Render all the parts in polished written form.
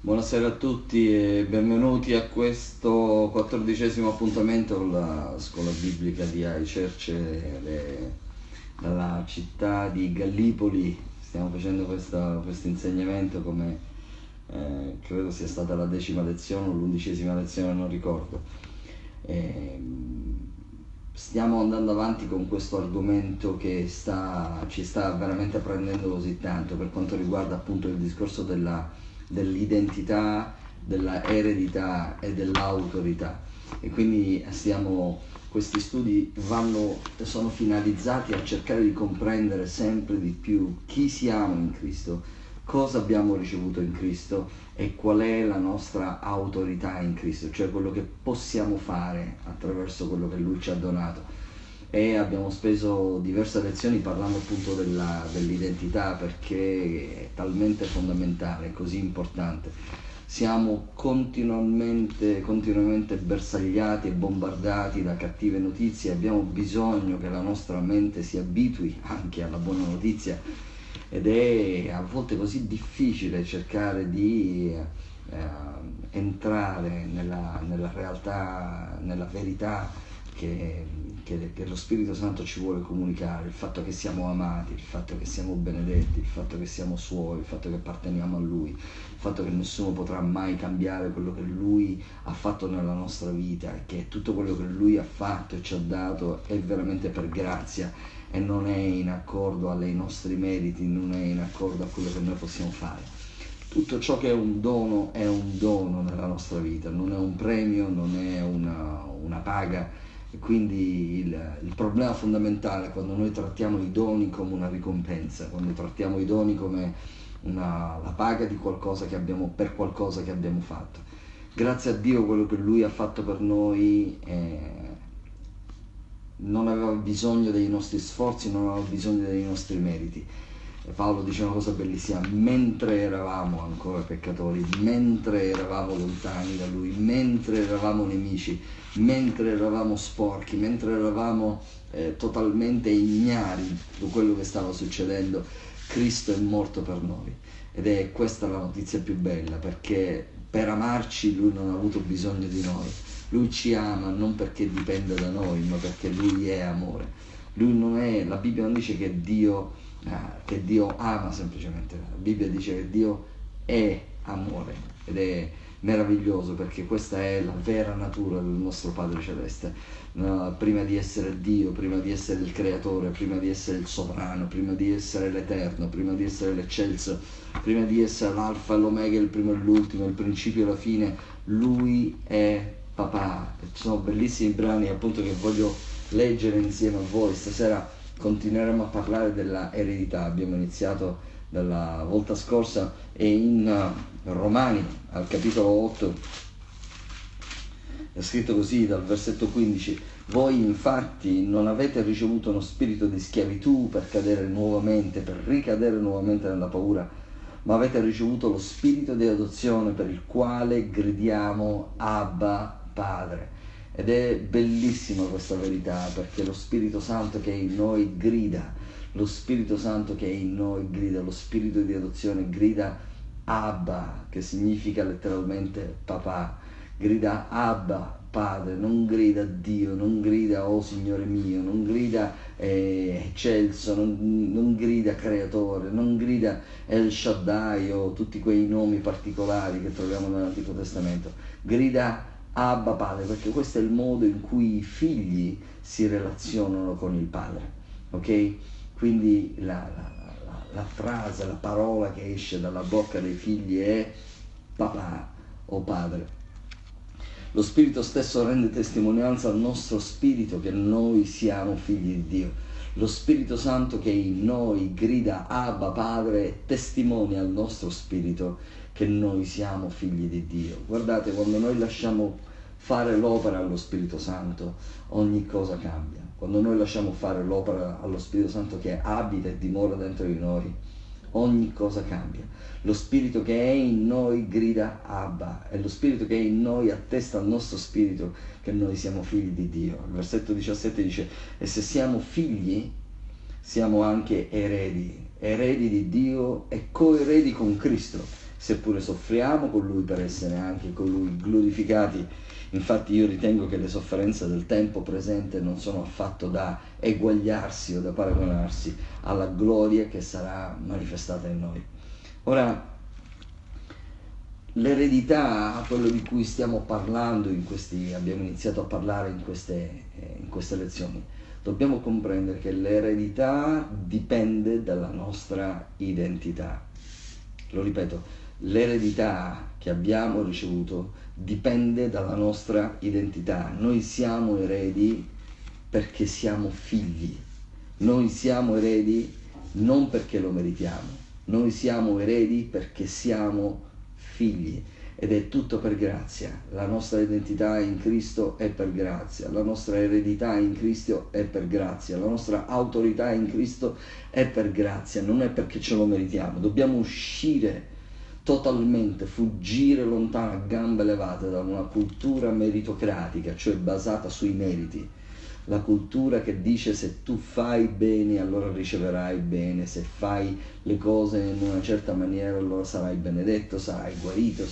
Buonasera a tutti e benvenuti a questo 14° appuntamento con la scuola biblica di iChurch dalla città di Gallipoli. Stiamo facendo questo insegnamento come credo sia stata la 10ª lezione o l'11ª lezione, non ricordo. Stiamo andando avanti con questo argomento che ci sta veramente prendendo così tanto per quanto riguarda appunto il discorso dell'identità, della eredità e dell'autorità. E quindi questi studi sono finalizzati a cercare di comprendere sempre di più chi siamo in Cristo, cosa abbiamo ricevuto in Cristo e qual è la nostra autorità in Cristo, cioè quello che possiamo fare attraverso quello che Lui ci ha donato. E abbiamo speso diverse lezioni parlando appunto dell'identità, perché è talmente fondamentale, così importante. Siamo continuamente bersagliati e bombardati da cattive notizie. Abbiamo bisogno che la nostra mente si abitui anche alla buona notizia, ed è a volte così difficile cercare di entrare nella realtà, nella verità che lo Spirito Santo ci vuole comunicare, il fatto che siamo amati, il fatto che siamo benedetti, il fatto che siamo Suoi, il fatto che apparteniamo a Lui, il fatto che nessuno potrà mai cambiare quello che Lui ha fatto nella nostra vita, e che tutto quello che Lui ha fatto e ci ha dato è veramente per grazia e non è in accordo ai nostri meriti, non è in accordo a quello che noi possiamo fare. Tutto ciò che è un dono nella nostra vita, non è un premio, non è una paga. E quindi il problema fondamentale è quando noi trattiamo i doni come una ricompensa, quando trattiamo i doni come la paga di qualcosa che abbiamo, per qualcosa che abbiamo fatto. Grazie a Dio quello che Lui ha fatto per noi non aveva bisogno dei nostri sforzi, non aveva bisogno dei nostri meriti. E Paolo dice una cosa bellissima: mentre eravamo ancora peccatori, mentre eravamo lontani da Lui, mentre eravamo nemici, mentre eravamo sporchi, mentre eravamo totalmente ignari di quello che stava succedendo, Cristo è morto per noi. Ed è questa la notizia più bella, perché per amarci Lui non ha avuto bisogno di noi. Lui ci ama non perché dipende da noi, ma perché Lui è amore. Lui non è, la Bibbia non dice che Dio ama semplicemente, la Bibbia dice che Dio è amore, ed è meraviglioso, perché questa è la vera natura del nostro Padre Celeste. Prima di essere Dio, prima di essere il Creatore, prima di essere il Sovrano, prima di essere l'Eterno, prima di essere l'Eccelso, prima di essere l'Alfa e l'Omega, il primo e l'ultimo, il principio e la fine, Lui è papà. Ci sono bellissimi brani appunto che voglio leggere insieme a voi. Stasera continueremo a parlare della eredità. Abbiamo iniziato dalla volta scorsa, e in Romani al capitolo 8 è scritto così, dal versetto 15: voi infatti non avete ricevuto uno spirito di schiavitù per ricadere nuovamente nella paura, ma avete ricevuto lo spirito di adozione, per il quale gridiamo Abba Padre. Ed è bellissima questa verità, perché lo Spirito Santo che è in noi grida, lo Spirito Santo che è in noi grida, lo spirito di adozione grida Abba, che significa letteralmente papà, grida Abba Padre, non grida Dio, non grida oh Signore mio, non grida Eccelso, non grida Creatore, non grida El Shaddai o tutti quei nomi particolari che troviamo nell'Antico Testamento, grida Abba Padre, perché questo è il modo in cui i figli si relazionano con il Padre, ok? Quindi la frase, la parola che esce dalla bocca dei figli è papà o padre. Lo Spirito stesso rende testimonianza al nostro spirito che noi siamo figli di Dio. Lo Spirito Santo che in noi grida Abba Padre testimonia al nostro spirito che noi siamo figli di Dio. Guardate, quando noi lasciamo fare l'opera allo Spirito Santo, ogni cosa cambia. Quando noi lasciamo fare l'opera allo Spirito Santo che abita e dimora dentro di noi, ogni cosa cambia. Lo Spirito che è in noi grida Abba, e lo Spirito che è in noi attesta al nostro spirito che noi siamo figli di Dio. Il versetto 17 dice: e se siamo figli, siamo anche eredi di Dio e coeredi con Cristo, seppure soffriamo con Lui per essere anche con Lui glorificati. Infatti io ritengo che le sofferenze del tempo presente non sono affatto da eguagliarsi o da paragonarsi alla gloria che sarà manifestata in noi. Ora, l'eredità, quello di cui stiamo parlando abbiamo iniziato a parlare in queste lezioni, dobbiamo comprendere che l'eredità dipende dalla nostra identità. Lo ripeto, l'eredità che abbiamo ricevuto dipende dalla nostra identità. Noi siamo eredi perché siamo figli. Noi siamo eredi non perché lo meritiamo. Noi siamo eredi perché siamo figli. Ed è tutto per grazia. La nostra identità in Cristo è per grazia. La nostra eredità in Cristo è per grazia. La nostra autorità in Cristo è per grazia. Non è perché ce lo meritiamo. Dobbiamo uscire totalmente, fuggire lontano a gambe levate da una cultura meritocratica, cioè basata sui meriti. La cultura che dice se tu fai bene allora riceverai bene, se fai le cose in una certa maniera allora sarai benedetto, sarai guarito,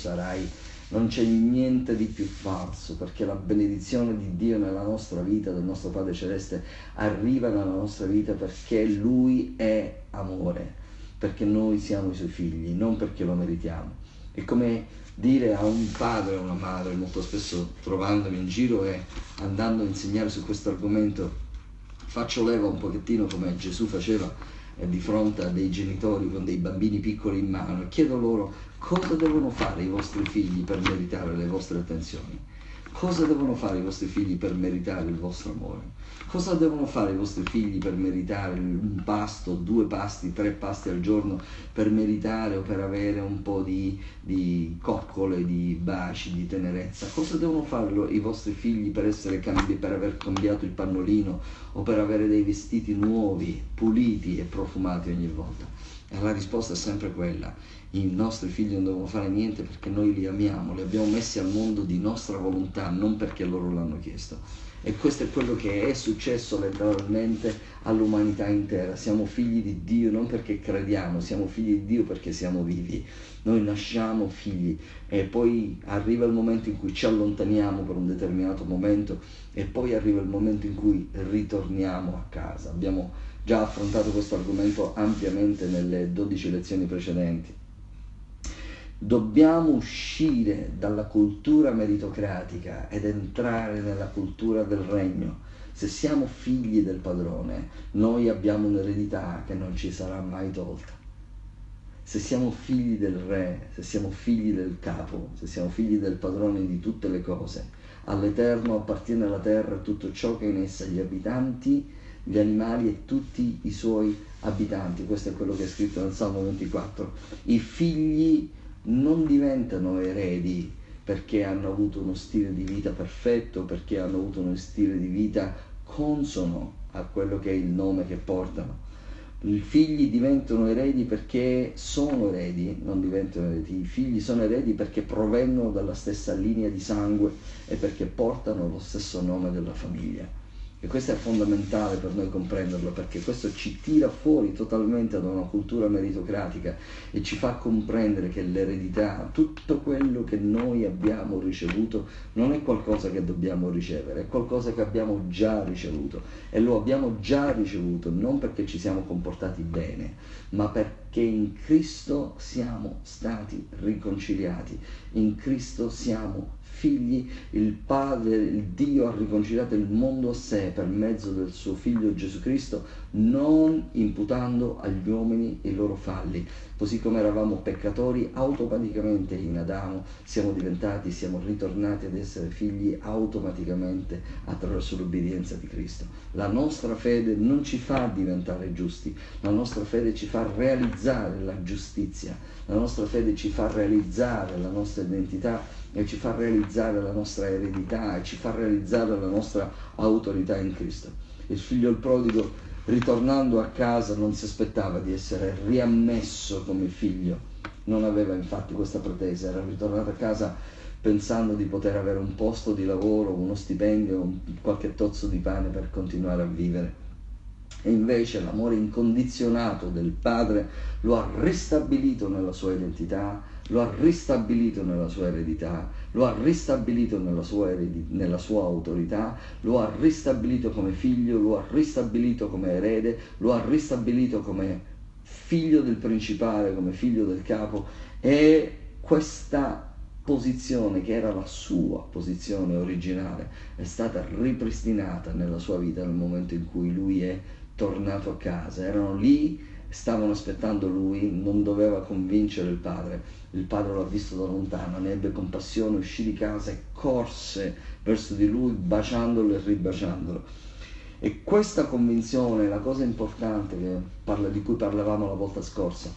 Non c'è niente di più falso, perché la benedizione di Dio nella nostra vita, del nostro Padre Celeste, arriva nella nostra vita perché Lui è amore, perché noi siamo i Suoi figli, non perché lo meritiamo. È come dire a un padre o una madre, molto spesso trovandomi in giro e andando a insegnare su questo argomento, faccio leva un pochettino come Gesù faceva di fronte a dei genitori con dei bambini piccoli in mano e chiedo loro cosa devono fare i vostri figli per meritare le vostre attenzioni. Cosa devono fare i vostri figli per meritare il vostro amore? Cosa devono fare i vostri figli per meritare un pasto, 2 pasti, 3 pasti al giorno, per meritare o per avere un po' di coccole, di baci, di tenerezza? Cosa devono fare i vostri figli per aver cambiato il pannolino o per avere dei vestiti nuovi, puliti e profumati ogni volta? E la risposta è sempre quella: i nostri figli non devono fare niente perché noi li amiamo, li abbiamo messi al mondo di nostra volontà, non perché loro l'hanno chiesto. E questo è quello che è successo letteralmente all'umanità intera. Siamo figli di Dio non perché crediamo, siamo figli di Dio perché siamo vivi. Noi nasciamo figli e poi arriva il momento in cui ci allontaniamo per un determinato momento e poi arriva il momento in cui ritorniamo a casa. Abbiamo già affrontato questo argomento ampiamente nelle 12 lezioni precedenti. Dobbiamo uscire dalla cultura meritocratica ed entrare nella cultura del regno. Se siamo figli del padrone, noi abbiamo un'eredità che non ci sarà mai tolta. Se siamo figli del re, se siamo figli del capo, se siamo figli del padrone di tutte le cose, all'Eterno appartiene la terra e tutto ciò che è in essa, gli abitanti, gli animali e tutti i suoi abitanti. Questo è quello che è scritto nel Salmo 24. I figli non diventano eredi perché hanno avuto uno stile di vita perfetto, perché hanno avuto uno stile di vita consono a quello che è il nome che portano. I figli diventano eredi perché sono eredi, non diventano eredi. I figli sono eredi perché provengono dalla stessa linea di sangue e perché portano lo stesso nome della famiglia. E questo è fondamentale per noi comprenderlo, perché questo ci tira fuori totalmente da una cultura meritocratica e ci fa comprendere che l'eredità, tutto quello che noi abbiamo ricevuto, non è qualcosa che dobbiamo ricevere, è qualcosa che abbiamo già ricevuto. E lo abbiamo già ricevuto non perché ci siamo comportati bene, ma perché in Cristo siamo stati riconciliati, in Cristo siamo figli. Il Padre, il Dio ha riconciliato il mondo a sé per mezzo del suo Figlio Gesù Cristo, non imputando agli uomini i loro falli. Così come eravamo peccatori, automaticamente in Adamo siamo ritornati ad essere figli automaticamente attraverso l'obbedienza di Cristo. La nostra fede non ci fa diventare giusti, la nostra fede ci fa realizzare la giustizia, la nostra fede ci fa realizzare la nostra identità e ci fa realizzare la nostra eredità e ci fa realizzare la nostra autorità in Cristo. Il figlio prodigo, ritornando a casa, non si aspettava di essere riammesso come figlio, non aveva infatti questa pretesa, era ritornato a casa pensando di poter avere un posto di lavoro, uno stipendio, qualche tozzo di pane per continuare a vivere. E invece l'amore incondizionato del padre lo ha ristabilito nella sua identità, lo ha ristabilito nella sua eredità, lo ha ristabilito nella sua autorità, lo ha ristabilito come figlio, lo ha ristabilito come erede, lo ha ristabilito come figlio del principale, come figlio del capo. E questa posizione, che era la sua posizione originale, è stata ripristinata nella sua vita nel momento in cui lui è tornato a casa. Erano lì, stavano aspettando lui, non doveva convincere il padre l'ha visto da lontano, ne ebbe compassione, uscì di casa e corse verso di lui baciandolo e ribaciandolo. E questa convinzione, la cosa importante di cui parlavamo la volta scorsa,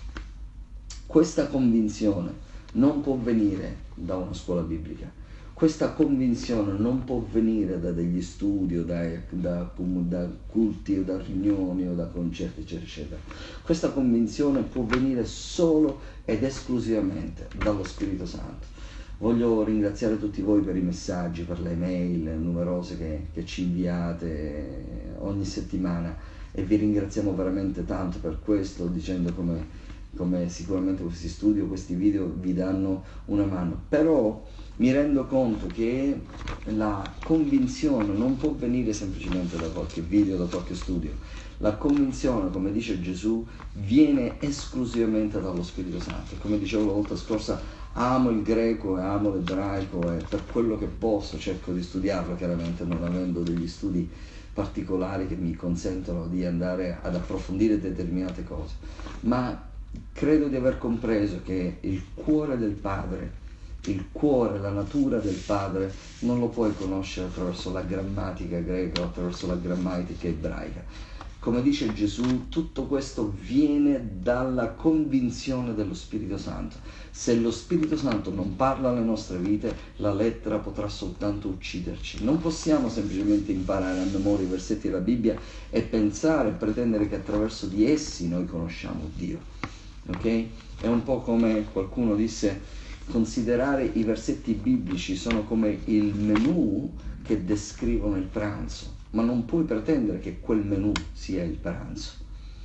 questa convinzione non può venire da una scuola biblica, questa convinzione non può venire da degli studi o da culti o da riunioni o da concerti eccetera eccetera. Questa convinzione può venire solo ed esclusivamente dallo Spirito Santo. Voglio ringraziare tutti voi per i messaggi, per le mail numerose che ci inviate ogni settimana, e vi ringraziamo veramente tanto per questo, dicendo come sicuramente questi studi o questi video vi danno una mano. Però mi rendo conto che la convinzione non può venire semplicemente da qualche video, da qualche studio. La convinzione, come dice Gesù, viene esclusivamente dallo Spirito Santo. Come dicevo la volta scorsa, amo il greco e amo l'ebraico, e per quello che posso cerco di studiarlo, chiaramente non avendo degli studi particolari che mi consentono di andare ad approfondire determinate cose. Ma credo di aver compreso che il cuore del Padre, il cuore, la natura del Padre, non lo puoi conoscere attraverso la grammatica greca o attraverso la grammatica ebraica. Come dice Gesù, tutto questo viene dalla convinzione dello Spirito Santo. Se lo Spirito Santo non parla alle nostre vite, la lettera potrà soltanto ucciderci. Non possiamo semplicemente imparare a memoria i versetti della Bibbia e pensare e pretendere che attraverso di essi noi conosciamo Dio. Ok? È un po' come qualcuno disse: considerare i versetti biblici sono come il menù che descrivono il pranzo, ma non puoi pretendere che quel menù sia il pranzo.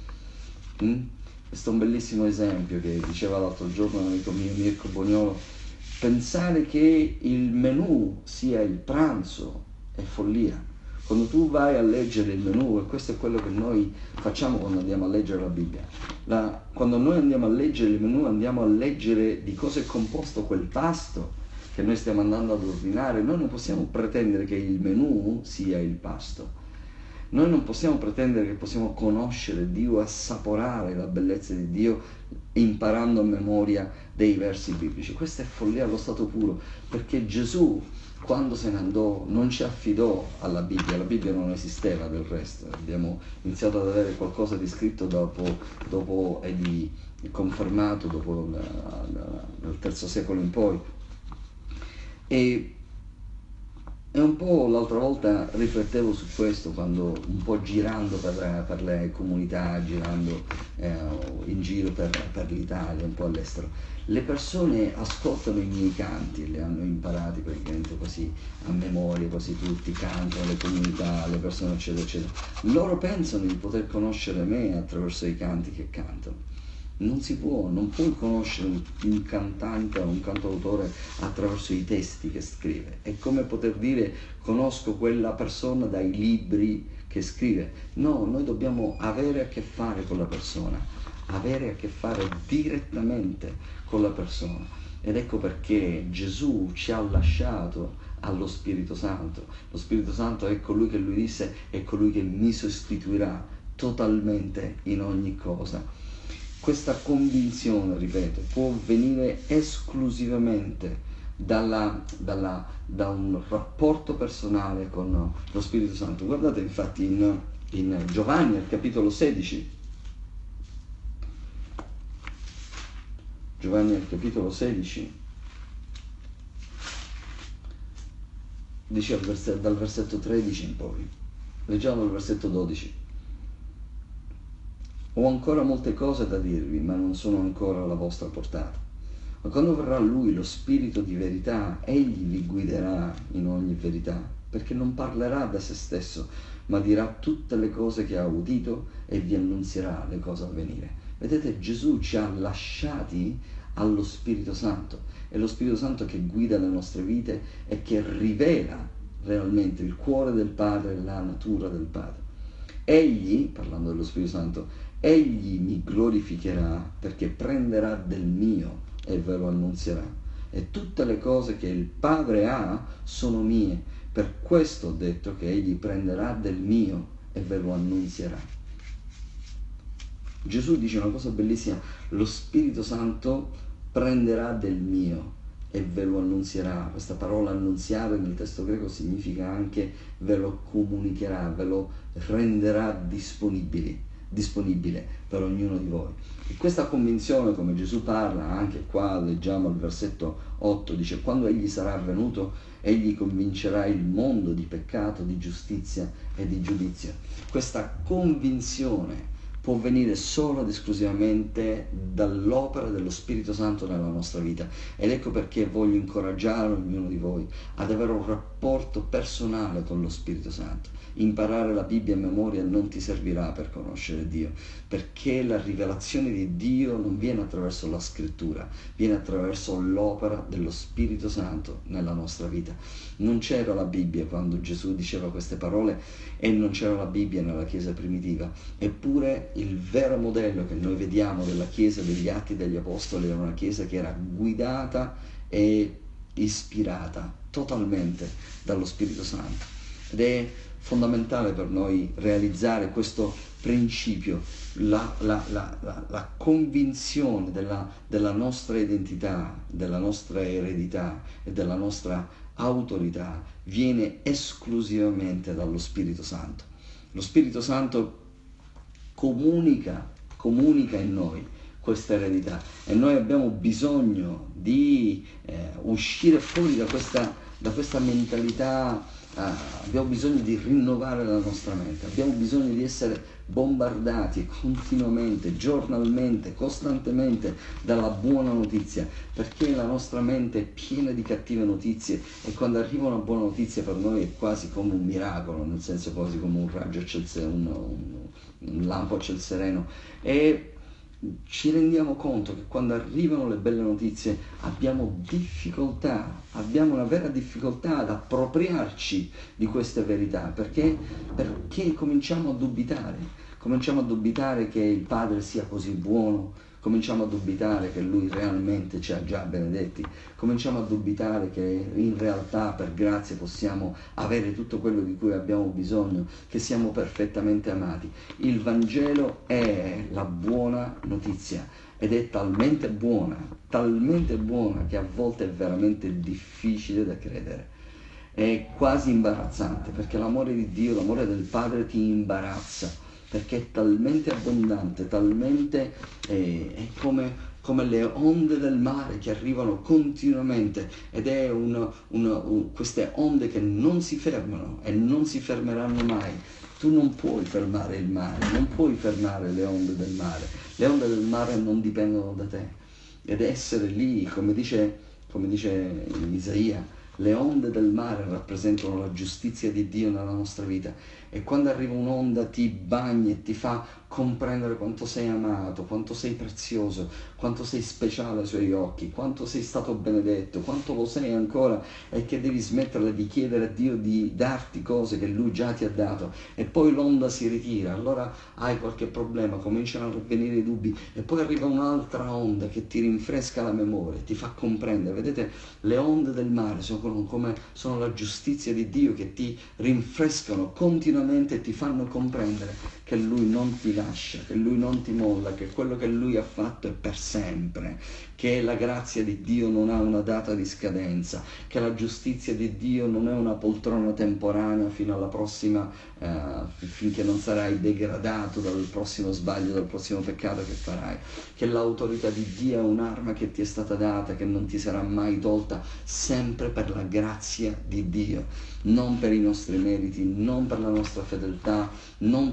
Questo è un bellissimo esempio che diceva l'altro giorno un amico mio, Mirko Boniolo. Pensare che il menù sia il pranzo è follia. Quando tu vai a leggere il menù, e questo è quello che noi facciamo quando andiamo a leggere la Bibbia, quando noi andiamo a leggere il menù, andiamo a leggere di cosa è composto quel pasto che noi stiamo andando ad ordinare. Noi non possiamo pretendere che il menù sia il pasto. Noi non possiamo pretendere che possiamo conoscere Dio, assaporare la bellezza di Dio imparando a memoria dei versi biblici. Questa è follia allo stato puro, perché Gesù, quando se ne andò, non ci affidò alla Bibbia. La Bibbia non esisteva, del resto. Abbiamo iniziato ad avere qualcosa di scritto dopo e di confermato dopo dal III secolo in poi. E un po' l'altra volta riflettevo su questo, quando un po' girando per le comunità, girando in giro per l'Italia, un po' all'estero. Le persone ascoltano i miei canti, li hanno imparati praticamente così a memoria, quasi tutti cantano, le comunità, le persone eccetera eccetera. Loro pensano di poter conoscere me attraverso i canti che cantano. Non si può, non puoi conoscere un cantante o un cantautore attraverso i testi che scrive. È come poter dire: conosco quella persona dai libri che scrive. No, noi dobbiamo avere a che fare con la persona, avere a che fare direttamente con la persona. Ed ecco perché Gesù ci ha lasciato allo Spirito Santo. Lo Spirito Santo è colui che lui disse: è colui che mi sostituirà totalmente in ogni cosa. Questa convinzione, ripeto, può venire esclusivamente da un rapporto personale con lo Spirito Santo. Guardate infatti in Giovanni al capitolo 16, Giovanni al capitolo 16, dice dal versetto 13 in poi, leggiamo il versetto 12. Ho ancora molte cose da dirvi, ma non sono ancora alla vostra portata. Ma quando verrà Lui, lo Spirito di verità, Egli vi guiderà in ogni verità, perché non parlerà da se stesso, ma dirà tutte le cose che ha udito e vi annunzierà le cose a venire. Vedete, Gesù ci ha lasciati allo Spirito Santo. È lo Spirito Santo che guida le nostre vite e che rivela realmente il cuore del Padre e la natura del Padre. Egli, parlando dello Spirito Santo, egli mi glorificherà perché prenderà del mio e ve lo annunzierà. E tutte le cose che il Padre ha sono mie. Per questo ho detto che egli prenderà del mio e ve lo annunzierà. Gesù dice una cosa bellissima: lo Spirito Santo prenderà del mio e ve lo annunzierà. Questa parola annunziare nel testo greco significa anche ve lo comunicherà, ve lo renderà disponibile per ognuno di voi. E questa convinzione, come Gesù parla, anche qua leggiamo al versetto 8, dice: quando egli sarà venuto, egli convincerà il mondo di peccato, di giustizia e di giudizio. Questa convinzione può venire solo ed esclusivamente dall'opera dello Spirito Santo nella nostra vita. Ed ecco perché voglio incoraggiare ognuno di voi ad avere un rapporto personale con lo Spirito Santo. Imparare la Bibbia a memoria non ti servirà per conoscere Dio, perché la rivelazione di Dio non viene attraverso la scrittura, viene attraverso l'opera dello Spirito Santo nella nostra vita. Non c'era la Bibbia quando Gesù diceva queste parole e non c'era la Bibbia nella Chiesa primitiva, eppure il vero modello che noi vediamo della Chiesa degli Atti degli Apostoli era una Chiesa che era guidata e ispirata totalmente dallo Spirito Santo. Ed è fondamentale per noi realizzare questo principio, la convinzione della nostra identità, della nostra eredità e della nostra autorità viene esclusivamente dallo Spirito Santo. Lo Spirito Santo comunica in noi questa eredità e noi abbiamo bisogno di uscire fuori da questa mentalità. Abbiamo bisogno di rinnovare la nostra mente, abbiamo bisogno di essere bombardati continuamente, giornalmente, costantemente dalla buona notizia, perché la nostra mente è piena di cattive notizie e quando arriva una buona notizia per noi è quasi come un miracolo, nel senso quasi come un raggio un lampo a ciel sereno, e ci rendiamo conto che quando arrivano le belle notizie abbiamo una vera difficoltà ad appropriarci di queste verità, perché cominciamo a dubitare che il Padre sia così buono, cominciamo a dubitare che Lui realmente ci ha già benedetti, cominciamo a dubitare che in realtà per grazia possiamo avere tutto quello di cui abbiamo bisogno, che siamo perfettamente amati. Il Vangelo è la buona notizia ed è talmente buona che a volte è veramente difficile da credere. È quasi imbarazzante, perché l'amore di Dio, l'amore del Padre ti imbarazza, perché è talmente abbondante, talmente è come le onde del mare che arrivano continuamente, ed è queste onde che non si fermano e non si fermeranno mai. Tu non puoi fermare il mare, non puoi fermare le onde del mare. Le onde del mare non dipendono da te, ed essere lì, come dice Isaia, le onde del mare rappresentano la giustizia di Dio nella nostra vita, e quando arriva un'onda ti bagna e ti fa comprendere quanto sei amato, quanto sei prezioso, quanto sei speciale ai suoi occhi, quanto sei stato benedetto, quanto lo sei ancora, e che devi smetterla di chiedere a Dio di darti cose che Lui già ti ha dato. E poi l'onda si ritira, allora hai qualche problema, cominciano a venire i dubbi, e poi arriva un'altra onda che ti rinfresca la memoria, ti fa comprendere. Vedete, le onde del mare sono la giustizia di Dio che ti rinfrescano continuamente e ti fanno comprendere che Lui non ti lascia, che Lui non ti molla, che quello che Lui ha fatto è per sempre, che la grazia di Dio non ha una data di scadenza, che la giustizia di Dio non è una poltrona temporanea fino alla prossima, finché non sarai degradato dal prossimo sbaglio, dal prossimo peccato che farai, che l'autorità di Dio è un'arma che ti è stata data, che non ti sarà mai tolta, sempre per la grazia di Dio, non per i nostri meriti, non per la nostra fedeltà, non per la nostra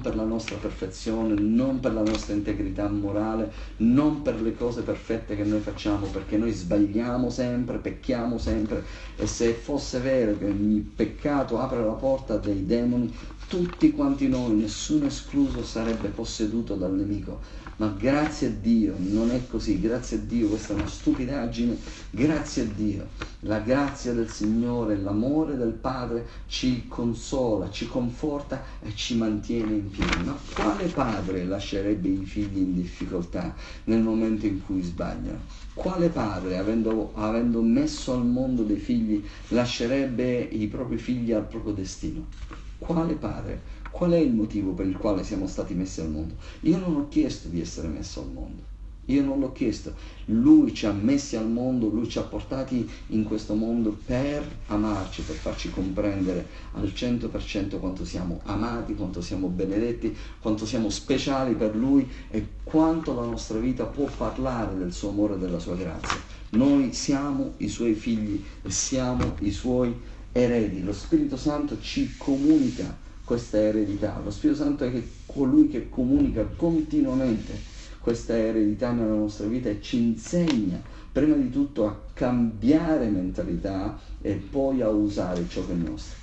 nostra perfezione, non per la nostra integrità morale, non per le cose perfette che noi facciamo, perché noi sbagliamo sempre, pecchiamo sempre, e se fosse vero che il peccato apre la porta dei demoni, tutti quanti noi, nessuno escluso, sarebbe posseduto dal nemico. Ma grazie a Dio non è così, grazie a Dio, questa è una stupidaggine, grazie a Dio, la grazia del Signore, l'amore del Padre ci consola, ci conforta e ci mantiene in piedi. Ma quale padre lascerebbe i figli in difficoltà nel momento in cui sbagliano? Quale padre, avendo messo al mondo dei figli, lascerebbe i propri figli al proprio destino? Quale padre? Qual è il motivo per il quale siamo stati messi al mondo? Io non ho chiesto di essere messo al mondo, io non l'ho chiesto. Lui ci ha messi al mondo, Lui ci ha portati in questo mondo per amarci, per farci comprendere al 100% quanto siamo amati, quanto siamo benedetti, quanto siamo speciali per Lui e quanto la nostra vita può parlare del suo amore e della sua grazia. Noi siamo i Suoi figli e siamo i Suoi eredi. Lo Spirito Santo ci comunica questa eredità. Lo Spirito Santo è colui che comunica continuamente questa eredità nella nostra vita e ci insegna prima di tutto a cambiare mentalità e poi a usare ciò che è nostro.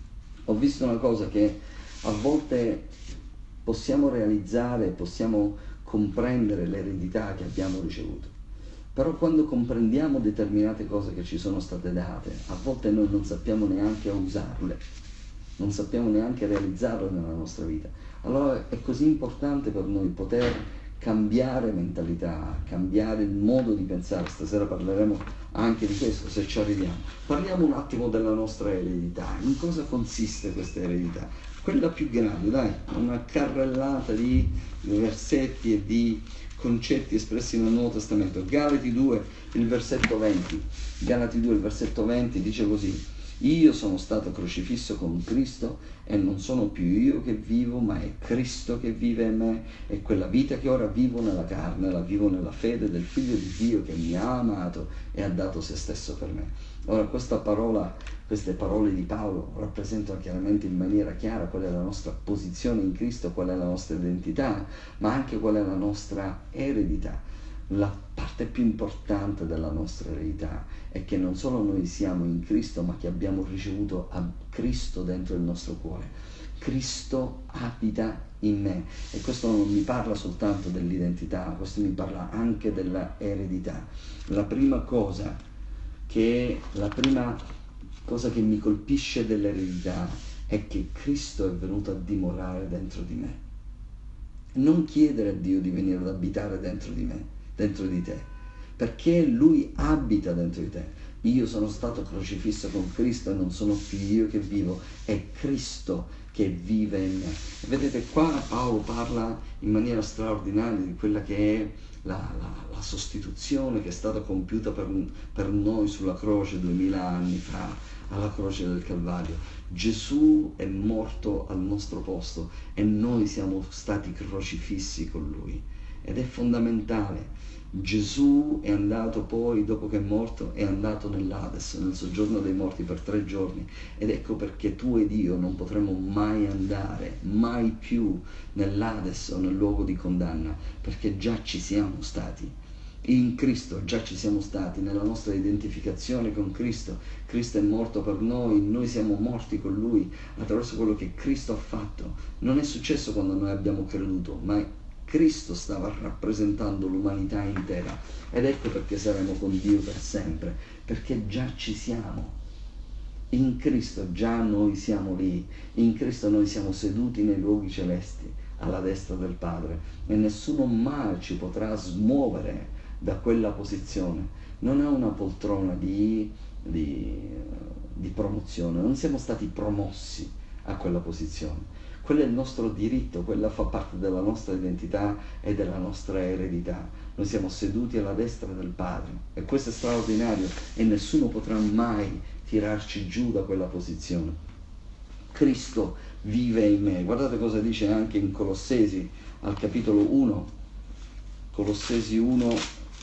Ho visto una cosa che a volte possiamo realizzare, possiamo comprendere l'eredità che abbiamo ricevuto, però quando comprendiamo determinate cose che ci sono state date, a volte noi non sappiamo neanche usarle, non sappiamo neanche realizzarle nella nostra vita. Allora è così importante per noi poter cambiare mentalità, cambiare il modo di pensare. Stasera parleremo anche di questo, se ci arriviamo. Parliamo un attimo della nostra eredità. In cosa consiste questa eredità? Quella più grande, dai, una carrellata di versetti e di concetti espressi nel Nuovo Testamento. Galati 2, il versetto 20. Galati 2, il versetto 20 dice così: io sono stato crocifisso con Cristo e non sono più io che vivo, ma è Cristo che vive in me, e quella vita che ora vivo nella carne la vivo nella fede del Figlio di Dio che mi ha amato e ha dato se stesso per me. Ora queste parole di Paolo rappresentano chiaramente in maniera chiara qual è la nostra posizione in Cristo, qual è la nostra identità, ma anche qual è la nostra eredità. La parte più importante della nostra eredità è che non solo noi siamo in Cristo, ma che abbiamo ricevuto a Cristo dentro il nostro cuore. Cristo abita in me, e questo non mi parla soltanto dell'identità, questo mi parla anche della eredità. La prima cosa che mi colpisce dell'eredità è che Cristo è venuto a dimorare dentro di me. Non chiedere a Dio di venire ad abitare dentro di me, dentro di te, perché Lui abita dentro di te. Io sono stato crocifisso con Cristo e non sono più io che vivo, è Cristo che vive in me. E vedete, qua Paolo parla in maniera straordinaria di quella che è la sostituzione che è stata compiuta per noi sulla croce 2000 anni fa, alla croce del Calvario. Gesù è morto al nostro posto e noi siamo stati crocifissi con Lui, ed è fondamentale. Gesù è andato poi, dopo che è morto, è andato nell'Ades, nel soggiorno dei morti per 3 giorni, ed ecco perché tu ed io non potremo mai andare, mai più nell'Ades o nel luogo di condanna, perché già ci siamo stati. In Cristo già ci siamo stati, nella nostra identificazione con Cristo. Cristo è morto per noi siamo morti con Lui attraverso quello che Cristo ha fatto. Non è successo quando noi abbiamo creduto, ma Cristo stava rappresentando l'umanità intera, ed ecco perché saremo con Dio per sempre, perché già ci siamo. In Cristo già noi siamo lì, in Cristo noi siamo seduti nei luoghi celesti, alla destra del Padre, e nessuno mai ci potrà smuovere da quella posizione. Non è una poltrona di promozione, non siamo stati promossi a quella posizione. Quello è il nostro diritto, quella fa parte della nostra identità e della nostra eredità. Noi siamo seduti alla destra del Padre, e questo è straordinario, e nessuno potrà mai tirarci giù da quella posizione. Cristo vive in me. Guardate cosa dice anche in Colossesi, al capitolo 1, Colossesi 1,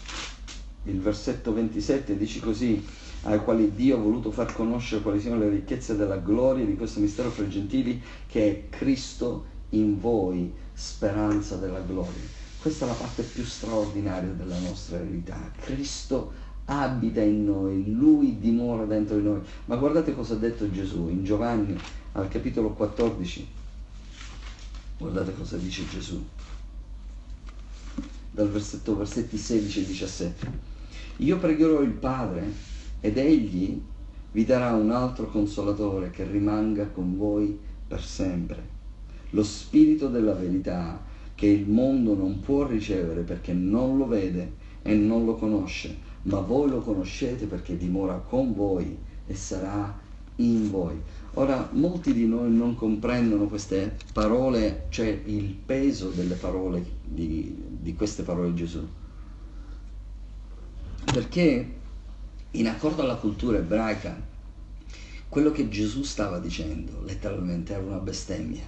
il versetto 27, dice così: ai quali Dio ha voluto far conoscere quali siano le ricchezze della gloria di questo mistero fra i gentili, che è Cristo in voi, speranza della gloria. Questa è la parte più straordinaria della nostra eredità. Cristo abita in noi, Lui dimora dentro di noi. Ma guardate cosa ha detto Gesù in Giovanni al capitolo 14. Guardate cosa dice Gesù dal versetti 16 e 17. Io pregherò il Padre ed Egli vi darà un altro consolatore che rimanga con voi per sempre, lo Spirito della verità, che il mondo non può ricevere perché non lo vede e non lo conosce, ma voi lo conoscete perché dimora con voi e sarà in voi. Ora, molti di noi non comprendono queste parole, cioè il peso delle parole, di queste parole di Gesù. Perché in accordo alla cultura ebraica, quello che Gesù stava dicendo letteralmente era una bestemmia.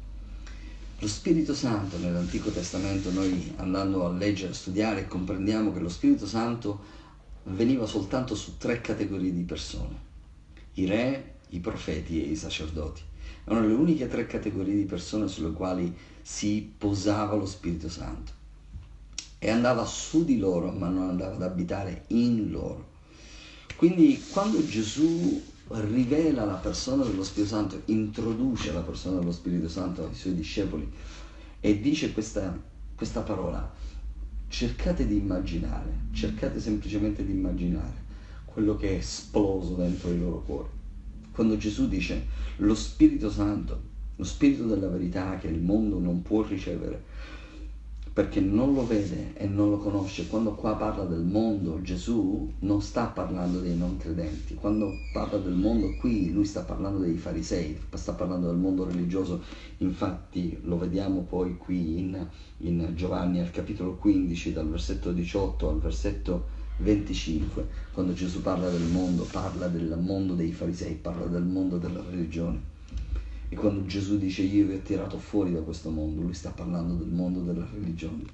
Lo Spirito Santo nell'Antico Testamento, noi andando a leggere, a studiare, comprendiamo che lo Spirito Santo veniva soltanto su 3 categorie di persone: i re, i profeti e i sacerdoti. Erano le uniche 3 categorie di persone sulle quali si posava lo Spirito Santo, e andava su di loro ma non andava ad abitare in loro. Quindi quando Gesù rivela la persona dello Spirito Santo, introduce la persona dello Spirito Santo ai suoi discepoli e dice questa parola, cercate semplicemente di immaginare quello che è esploso dentro i loro cuori. Quando Gesù dice lo Spirito Santo, lo Spirito della verità che il mondo non può ricevere perché non lo vede e non lo conosce. Quando qua parla del mondo, Gesù non sta parlando dei non credenti. Quando parla del mondo qui, lui sta parlando dei farisei, sta parlando del mondo religioso. Infatti lo vediamo poi qui in Giovanni al capitolo 15, dal versetto 18 al versetto 25. Quando Gesù parla del mondo, parla del mondo dei farisei, parla del mondo della religione. E quando Gesù dice io vi ho tirato fuori da questo mondo, lui sta parlando del mondo della religione.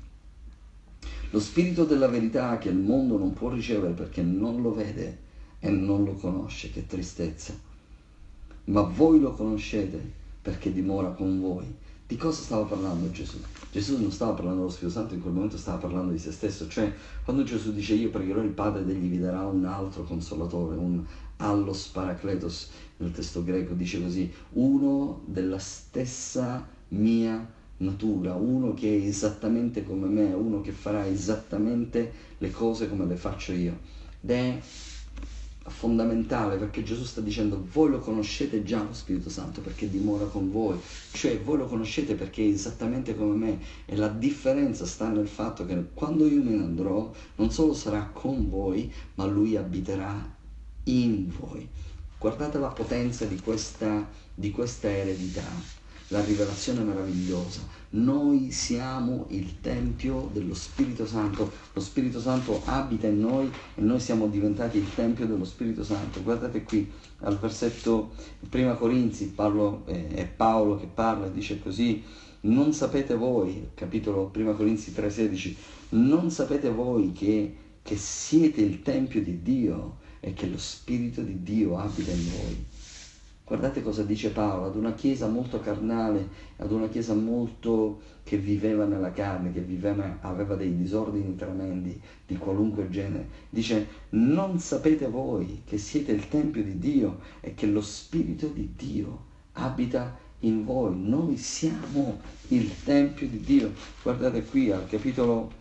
Lo Spirito della verità che il mondo non può ricevere perché non lo vede e non lo conosce, che tristezza. Ma voi lo conoscete perché dimora con voi. Di cosa stava parlando Gesù? Gesù non stava parlando dello Spirito Santo, in quel momento stava parlando di se stesso. Cioè, quando Gesù dice io pregherò il Padre ed egli vi darà un altro consolatore, un allos parakletos, nel testo greco dice così, uno della stessa mia natura, uno che è esattamente come me, uno che farà esattamente le cose come le faccio io. Ed è fondamentale, perché Gesù sta dicendo voi lo conoscete già lo Spirito Santo perché dimora con voi, cioè voi lo conoscete perché è esattamente come me, e la differenza sta nel fatto che quando io me ne andrò non solo sarà con voi ma lui abiterà in voi. Guardate la potenza di questa eredità, la rivelazione meravigliosa. Noi siamo il Tempio dello Spirito Santo, lo Spirito Santo abita in noi e noi siamo diventati il Tempio dello Spirito Santo. Guardate qui al versetto 1 Corinzi, è Paolo che parla e dice così, non sapete voi, capitolo 1 Corinzi 3,16, non sapete voi che siete il Tempio di Dio e che lo Spirito di Dio abita in voi. Guardate cosa dice Paolo ad una chiesa molto carnale, ad una chiesa molto che viveva nella carne, che aveva dei disordini tremendi di qualunque genere. Dice, non sapete voi che siete il Tempio di Dio e che lo Spirito di Dio abita in voi. Noi siamo il Tempio di Dio. Guardate qui al capitolo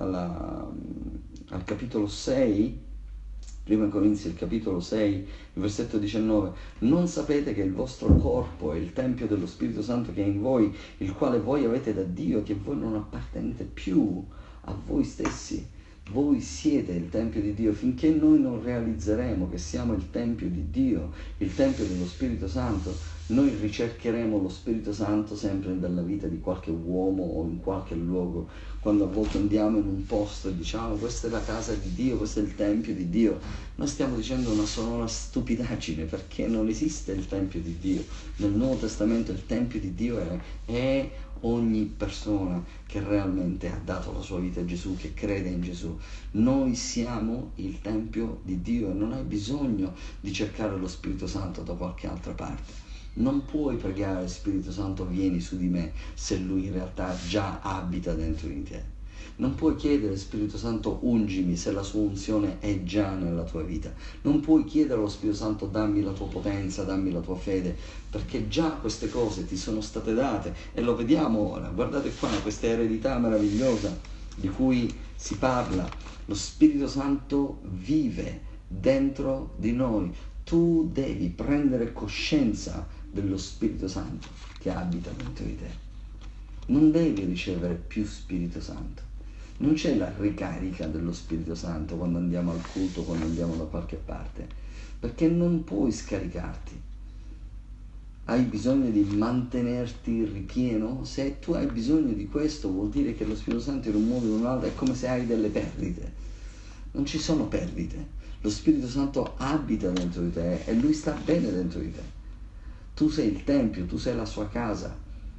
6, 1 Corinzi, il capitolo 6, il versetto 19, non sapete che il vostro corpo è il Tempio dello Spirito Santo che è in voi, il quale voi avete da Dio, che voi non appartenete più a voi stessi. Voi siete il Tempio di Dio. Finché noi non realizzeremo che siamo il Tempio di Dio, il Tempio dello Spirito Santo, noi ricercheremo lo Spirito Santo sempre nella vita di qualche uomo o in qualche luogo. Quando a volte andiamo in un posto e diciamo questa è la casa di Dio, questo è il Tempio di Dio, noi stiamo dicendo una sonora stupidaggine, perché non esiste il Tempio di Dio. Nel Nuovo Testamento il Tempio di Dio è ogni persona che realmente ha dato la sua vita a Gesù, che crede in Gesù. Noi siamo il Tempio di Dio e non hai bisogno di cercare lo Spirito Santo da qualche altra parte. Non puoi pregare Spirito Santo vieni su di me se Lui in realtà già abita dentro di te. Non puoi chiedere Spirito Santo ungimi se la sua unzione è già nella tua vita. Non puoi chiedere allo Spirito Santo dammi la tua potenza, dammi la tua fede, perché già queste cose ti sono state date e lo vediamo ora. Guardate qua questa eredità meravigliosa di cui si parla. Lo Spirito Santo vive dentro di noi. Tu devi prendere coscienza dello Spirito Santo che abita dentro di te. Non devi ricevere più Spirito Santo. Non c'è la ricarica dello Spirito Santo quando andiamo al culto, quando andiamo da qualche parte, perché non puoi scaricarti. Hai bisogno di mantenerti ripieno? Se tu hai bisogno di questo vuol dire che lo Spirito Santo in un modo o in un altro è come se hai delle perdite. Non ci sono perdite. Lo Spirito Santo abita dentro di te e Lui sta bene dentro di te. Tu sei il Tempio, tu sei la sua casa.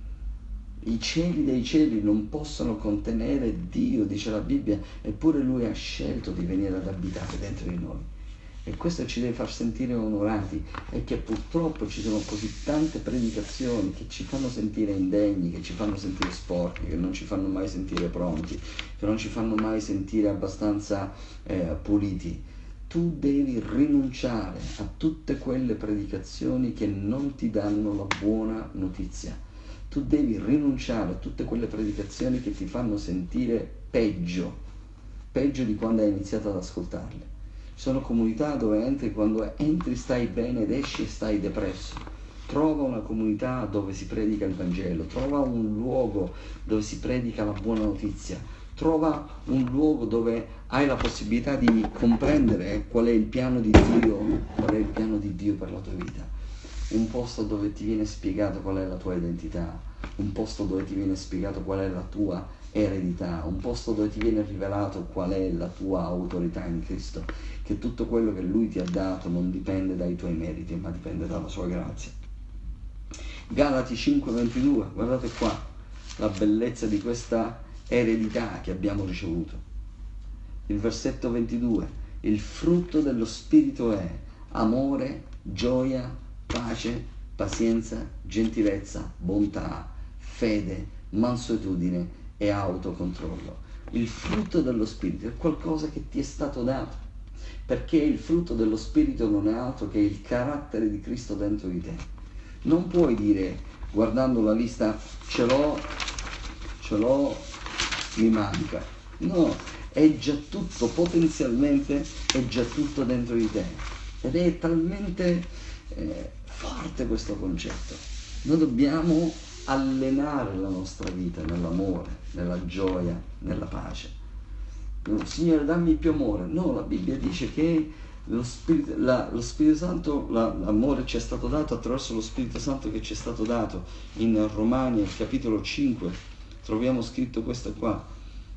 I cieli dei cieli non possono contenere Dio, dice la Bibbia, eppure Lui ha scelto di venire ad abitare dentro di noi. E questo ci deve far sentire onorati, e che purtroppo ci sono così tante predicazioni che ci fanno sentire indegni, che ci fanno sentire sporchi, che non ci fanno mai sentire pronti, che non ci fanno mai sentire abbastanza puliti. Tu devi rinunciare a tutte quelle predicazioni che non ti danno la buona notizia. Tu devi rinunciare a tutte quelle predicazioni che ti fanno sentire peggio di quando hai iniziato ad ascoltarle. Ci sono comunità dove entri, quando entri stai bene ed esci e stai depresso. Trova una comunità dove si predica il Vangelo, trova un luogo dove si predica la buona notizia, trova un luogo dove hai la possibilità di comprendere qual è il piano di Dio per la tua vita. Un posto dove ti viene spiegato qual è la tua identità, un posto dove ti viene spiegato qual è la tua eredità, un posto dove ti viene rivelato qual è la tua autorità in Cristo, che tutto quello che Lui ti ha dato non dipende dai tuoi meriti, ma dipende dalla sua grazia. Galati 5:22, guardate qua la bellezza di questa eredità che abbiamo ricevuto. Il versetto 22, il frutto dello Spirito è amore, gioia, pace, pazienza, gentilezza, bontà, fede, mansuetudine e autocontrollo. Il frutto dello Spirito è qualcosa che ti è stato dato, perché il frutto dello Spirito non è altro che il carattere di Cristo dentro di te. Non puoi dire, guardando la lista, ce l'ho, mi manca. No, è già tutto, potenzialmente è già tutto dentro di te. Ed è talmente forte questo concetto. Noi dobbiamo allenare la nostra vita nell'amore, nella gioia, nella pace. Signore, dammi più amore. No, la Bibbia dice che lo Spirito Santo, l'amore ci è stato dato attraverso lo Spirito Santo che ci è stato dato. In Romani, al capitolo 5, troviamo scritto questo qua.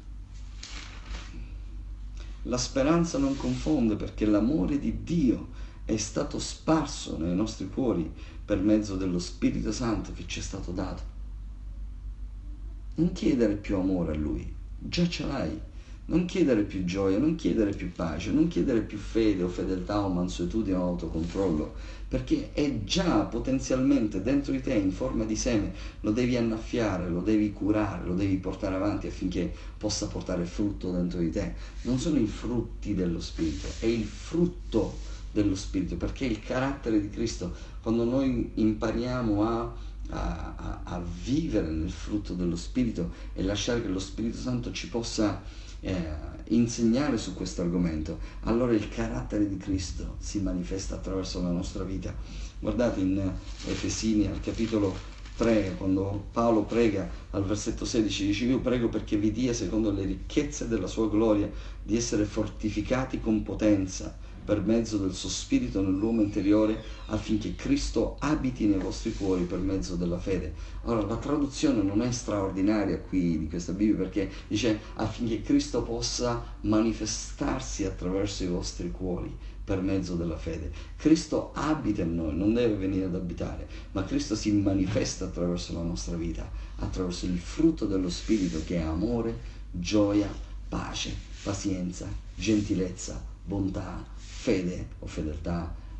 La speranza non confonde, perché l'amore di Dio è stato sparso nei nostri cuori per mezzo dello Spirito Santo che ci è stato dato. Non chiedere più amore a Lui, già ce l'hai. Non chiedere più gioia, non chiedere più pace, non chiedere più fede o fedeltà o mansuetudine o autocontrollo, perché è già potenzialmente dentro di te in forma di seme. Lo devi annaffiare, lo devi curare, lo devi portare avanti affinché possa portare frutto dentro di te. Non sono i frutti dello Spirito, è il frutto dello Spirito, perché il carattere di Cristo, quando noi impariamo a vivere nel frutto dello Spirito e lasciare che lo Spirito Santo ci possa insegnare su questo argomento, allora il carattere di Cristo si manifesta attraverso la nostra vita. Guardate in Efesini al capitolo 3, quando Paolo prega al versetto 16, dice: io prego perché vi dia, secondo le ricchezze della sua gloria, di essere fortificati con potenza per mezzo del suo spirito nell'uomo interiore, affinché Cristo abiti nei vostri cuori per mezzo della fede. Ora, la traduzione non è straordinaria qui di questa Bibbia, perché dice affinché Cristo possa manifestarsi attraverso i vostri cuori per mezzo della fede. Cristo abita in noi, non deve venire ad abitare, ma Cristo si manifesta attraverso la nostra vita, attraverso il frutto dello Spirito, che è amore, gioia, pace, pazienza, gentilezza, bontà, fede o fedeltà,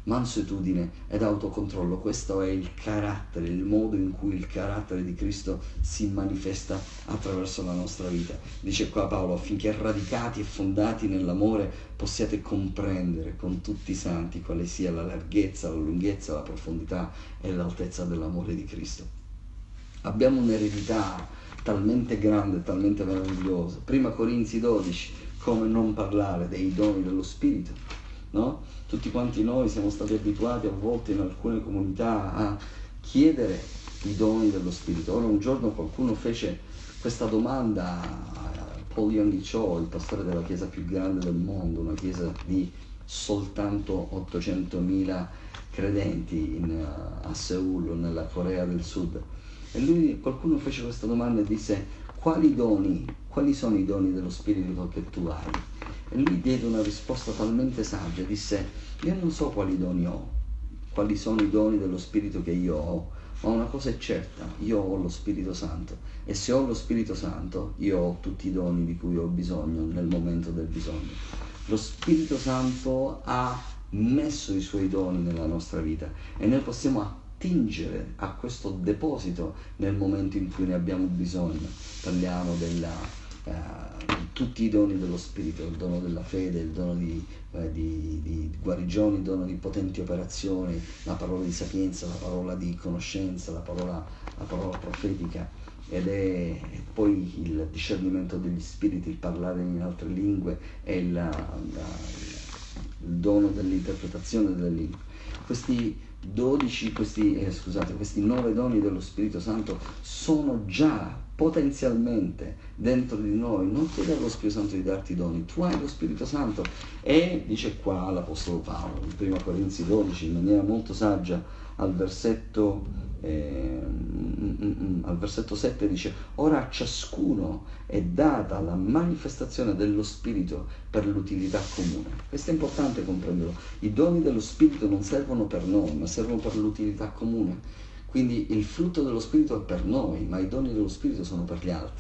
mansuetudine ed autocontrollo. Questo è il carattere, il modo in cui il carattere di Cristo si manifesta attraverso la nostra vita. Dice qua Paolo: affinché radicati e fondati nell'amore possiate comprendere con tutti i santi quale sia la larghezza, la lunghezza, la profondità e l'altezza dell'amore di Cristo. Abbiamo un'eredità talmente grande, talmente meravigliosa. Prima Corinzi 12, come non parlare dei doni dello Spirito, no? Tutti quanti noi siamo stati abituati a volte in alcune comunità a chiedere i doni dello Spirito. Ora un giorno qualcuno fece questa domanda a Paul Yonggi Cho, il pastore della chiesa più grande del mondo, una chiesa di soltanto 800.000 credenti a Seul, nella Corea del Sud. E qualcuno fece questa domanda e disse: quali sono i doni dello Spirito che tu hai? E lui diede una risposta talmente saggia, disse: io non so quali doni ho, quali sono i doni dello Spirito che io ho, ma una cosa è certa: io ho lo Spirito Santo, e se ho lo Spirito Santo io ho tutti i doni di cui ho bisogno nel momento del bisogno. Lo Spirito Santo ha messo i suoi doni nella nostra vita e noi possiamo attingere a questo deposito nel momento in cui ne abbiamo bisogno. Parliamo tutti i doni dello Spirito, il dono della fede, il dono di guarigioni, il dono di potenti operazioni, la parola di sapienza, la parola di conoscenza, la parola profetica, ed poi il discernimento degli spiriti, il parlare in altre lingue e il dono dell'interpretazione delle lingue. Questi 9 doni dello Spirito Santo sono già potenzialmente dentro di noi. Non chiede allo Spirito Santo di darti i doni, tu hai lo Spirito Santo. E dice qua l'Apostolo Paolo in 1 Corinzi 12 in maniera molto saggia, al versetto 7 dice: ora a ciascuno è data la manifestazione dello Spirito per l'utilità comune. Questo è importante comprenderlo. I doni dello Spirito non servono per noi, ma servono per l'utilità comune. Quindi il frutto dello Spirito è per noi, ma i doni dello Spirito sono per gli altri.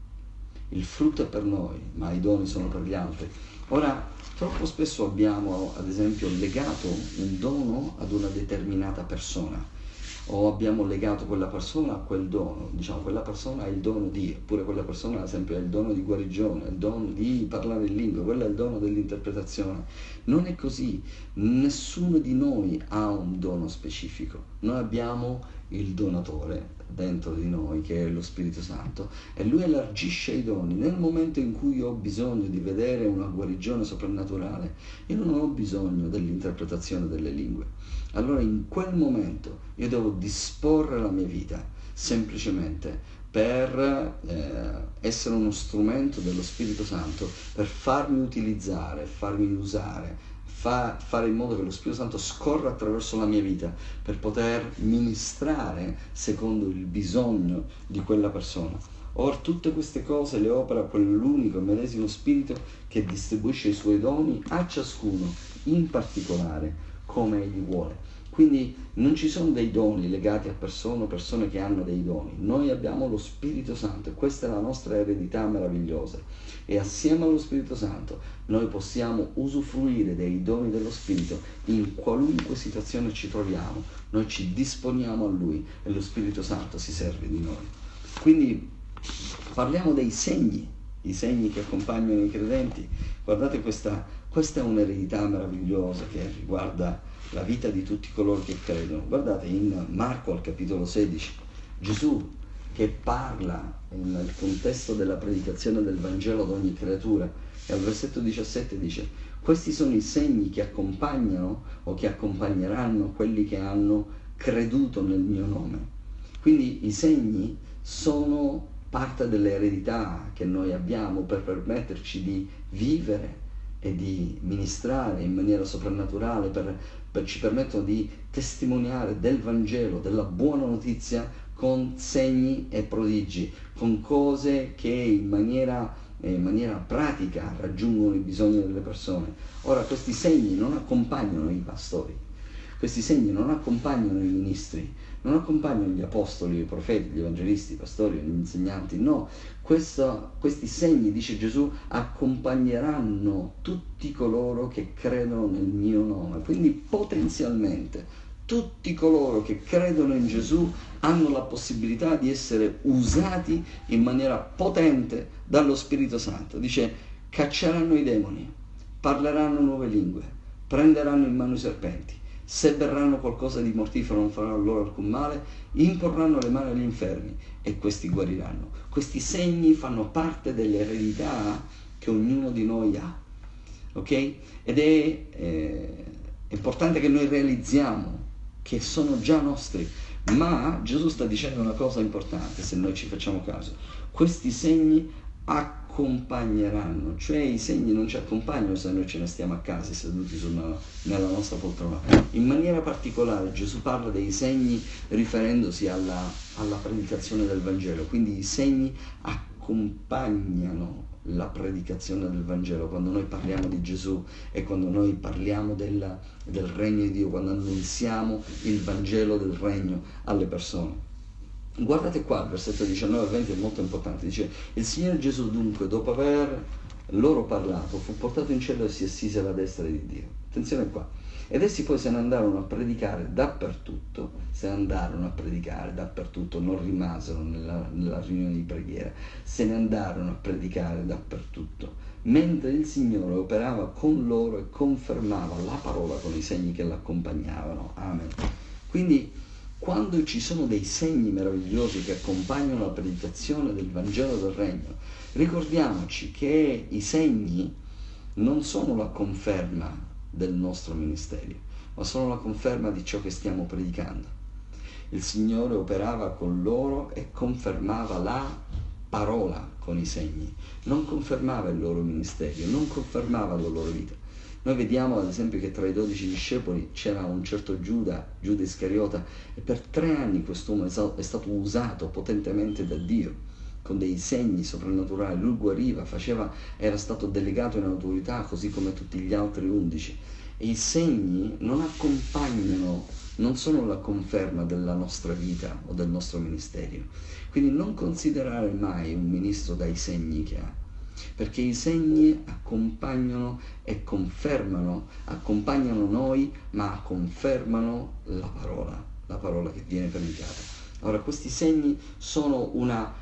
Il frutto è per noi, ma i doni sono per gli altri. Ora, troppo spesso abbiamo, ad esempio, legato un dono ad una determinata persona, o abbiamo legato quella persona a quel dono. Diciamo, quella persona ha il dono di, oppure quella persona ad esempio ha il dono di guarigione, il dono di parlare in lingua, quello è il dono dell'interpretazione. Non è così. Nessuno di noi ha un dono specifico. Noi abbiamo il donatore dentro di noi, che è lo Spirito Santo, e lui elargisce i doni. Nel momento in cui io ho bisogno di vedere una guarigione soprannaturale, io non ho bisogno dell'interpretazione delle lingue. Allora in quel momento io devo disporre la mia vita semplicemente per essere uno strumento dello Spirito Santo, per farmi utilizzare, farmi usare, fare in modo che lo Spirito Santo scorra attraverso la mia vita per poter ministrare secondo il bisogno di quella persona. Or tutte queste cose le opera quell'unico medesimo Spirito che distribuisce i suoi doni a ciascuno in particolare come egli vuole. Quindi non ci sono dei doni legati a persone che hanno dei doni. Noi abbiamo lo Spirito Santo e questa è la nostra eredità meravigliosa. E assieme allo Spirito Santo noi possiamo usufruire dei doni dello Spirito in qualunque situazione ci troviamo. Noi ci disponiamo a Lui e lo Spirito Santo si serve di noi. Quindi parliamo dei segni, i segni che accompagnano i credenti. Guardate, questa è un'eredità meravigliosa che riguarda la vita di tutti coloro che credono. Guardate in Marco al capitolo 16, Gesù che parla nel contesto della predicazione del Vangelo ad ogni creatura, e al versetto 17 dice: questi sono i segni che accompagnano o che accompagneranno quelli che hanno creduto nel mio nome. Quindi i segni sono parte dell'eredità che noi abbiamo per permetterci di vivere e di ministrare in maniera soprannaturale, ci permettono di testimoniare del Vangelo, della buona notizia, con segni e prodigi, con cose che in maniera pratica raggiungono i bisogni delle persone. Ora, questi segni non accompagnano i pastori. Questi segni non accompagnano i ministri, non accompagnano gli apostoli, i profeti, gli evangelisti, i pastori, gli insegnanti, no. Questi segni, dice Gesù, accompagneranno tutti coloro che credono nel mio nome. Quindi potenzialmente tutti coloro che credono in Gesù hanno la possibilità di essere usati in maniera potente dallo Spirito Santo. Dice, cacceranno i demoni, parleranno nuove lingue, prenderanno in mano i serpenti, se berranno qualcosa di mortifero non farà loro alcun male, imporranno le mani agli infermi e questi guariranno. Questi segni fanno parte dell'eredità che ognuno di noi ha, ok? Ed è importante che noi realizziamo che sono già nostri, ma Gesù sta dicendo una cosa importante, se noi ci facciamo caso. Questi segni accompagneranno, cioè i segni non ci accompagnano se noi ce ne stiamo a casa seduti nella nostra poltrona. In maniera particolare Gesù parla dei segni riferendosi alla predicazione del Vangelo, quindi i segni accompagnano la predicazione del Vangelo. Quando noi parliamo di Gesù e quando noi parliamo del regno di Dio, quando annunziamo il Vangelo del regno alle persone. Guardate qua, il versetto 19 e 20 è molto importante, dice: il Signore Gesù dunque, dopo aver loro parlato, fu portato in cielo e si assise alla destra di Dio. Attenzione qua. Ed essi poi se ne andarono a predicare dappertutto, non rimasero nella riunione di preghiera, se ne andarono a predicare dappertutto, mentre il Signore operava con loro e confermava la parola con i segni che l'accompagnavano. Amen. Quindi, quando ci sono dei segni meravigliosi che accompagnano la predicazione del Vangelo del Regno, ricordiamoci che i segni non sono la conferma del nostro ministero, ma sono la conferma di ciò che stiamo predicando. Il Signore operava con loro e confermava la parola con i segni, non confermava il loro ministero, non confermava la loro vita. Noi vediamo ad esempio che tra i 12 discepoli c'era un certo Giuda Iscariota, e per 3 anni quest'uomo è stato usato potentemente da Dio con dei segni soprannaturali. Lui guariva, era stato delegato in autorità così come tutti gli altri 11. E i segni non accompagnano, non sono la conferma della nostra vita o del nostro ministero. Quindi non considerare mai un ministro dai segni che ha, perché i segni accompagnano e confermano, accompagnano noi, ma confermano la parola che viene predicata. Ora, questi segni sono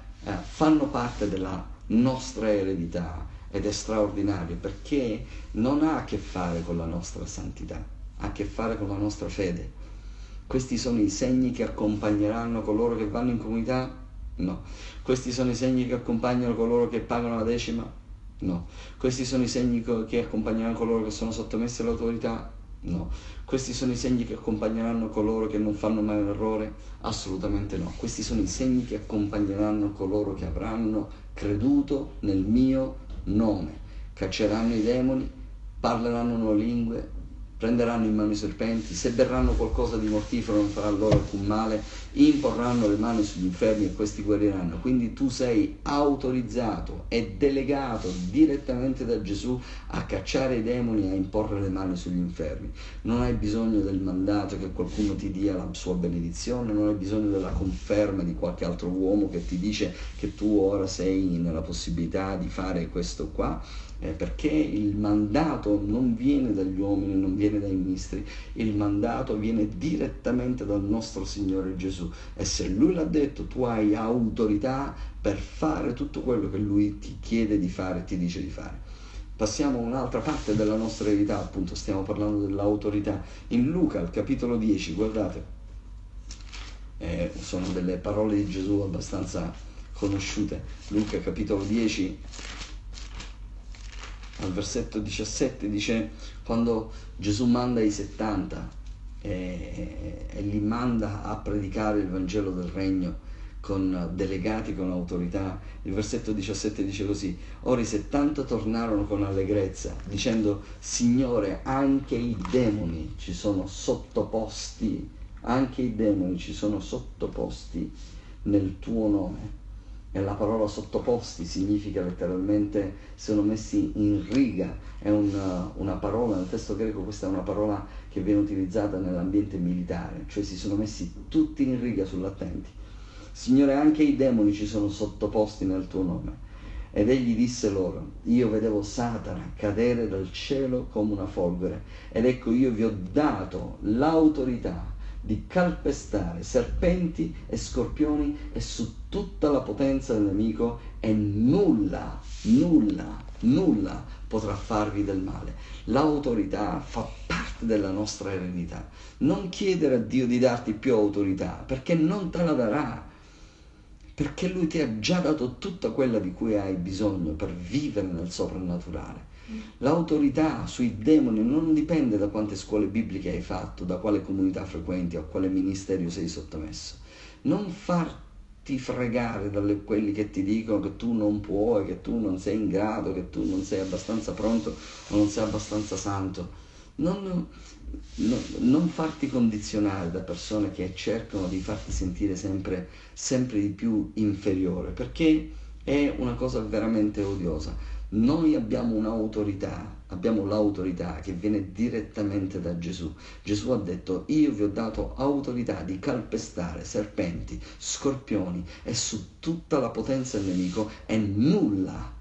fanno parte della nostra eredità, ed è straordinario perché non ha a che fare con la nostra santità, ha a che fare con la nostra fede. Questi sono i segni che accompagneranno coloro che vanno in comunità? No. Questi sono i segni che accompagnano coloro che pagano la decima? No. Questi sono i segni che accompagneranno coloro che sono sottomessi all'autorità? No. Questi sono i segni che accompagneranno coloro che non fanno mai un errore? Assolutamente no. Questi sono i segni che accompagneranno coloro che avranno creduto nel mio nome. Cacceranno i demoni, parleranno nuove lingue, prenderanno in mano i serpenti, se berranno qualcosa di mortifero non farà loro alcun male, imporranno le mani sugli infermi e questi guariranno. Quindi tu sei autorizzato e delegato direttamente da Gesù a cacciare i demoni e a imporre le mani sugli infermi. Non hai bisogno del mandato che qualcuno ti dia la sua benedizione, non hai bisogno della conferma di qualche altro uomo che ti dice che tu ora sei nella possibilità di fare questo qua. Perché il mandato non viene dagli uomini, non viene dai ministri, il mandato viene direttamente dal nostro Signore Gesù, e se Lui l'ha detto tu hai autorità per fare tutto quello che Lui ti chiede di fare e ti dice di fare. Passiamo a un'altra parte della nostra eredità, appunto stiamo parlando dell'autorità. In Luca, al capitolo 10, guardate, sono delle parole di Gesù abbastanza conosciute. Luca, capitolo 10, al versetto 17 dice: quando Gesù manda i 70 e li manda a predicare il Vangelo del Regno con delegati con autorità, il versetto 17 dice così: ora i 70 tornarono con allegrezza dicendo: Signore, anche i demoni ci sono sottoposti nel tuo nome. E la parola sottoposti significa letteralmente sono messi in riga, è una parola, nel testo greco questa è una parola che viene utilizzata nell'ambiente militare, cioè si sono messi tutti in riga sull'attenti. Signore, anche i demoni ci sono sottoposti nel tuo nome. Ed egli disse loro: io vedevo Satana cadere dal cielo come una folgore, ed ecco io vi ho dato l'autorità di calpestare serpenti e scorpioni e su tutta la potenza del nemico, e nulla potrà farvi del male. L'autorità fa parte della nostra eredità. Non chiedere a Dio di darti più autorità, perché non te la darà, perché Lui ti ha già dato tutta quella di cui hai bisogno per vivere nel soprannaturale. L'autorità sui demoni non dipende da quante scuole bibliche hai fatto, da quale comunità frequenti o a quale ministerio sei sottomesso. Non farti fregare da quelli che ti dicono che tu non puoi, che tu non sei in grado, che tu non sei abbastanza pronto o non sei abbastanza santo. Non farti condizionare da persone che cercano di farti sentire sempre di più inferiore, perché è una cosa veramente odiosa. Noi abbiamo un'autorità, abbiamo l'autorità che viene direttamente da Gesù. Gesù ha detto: io vi ho dato autorità di calpestare serpenti, scorpioni e su tutta la potenza del nemico, e nulla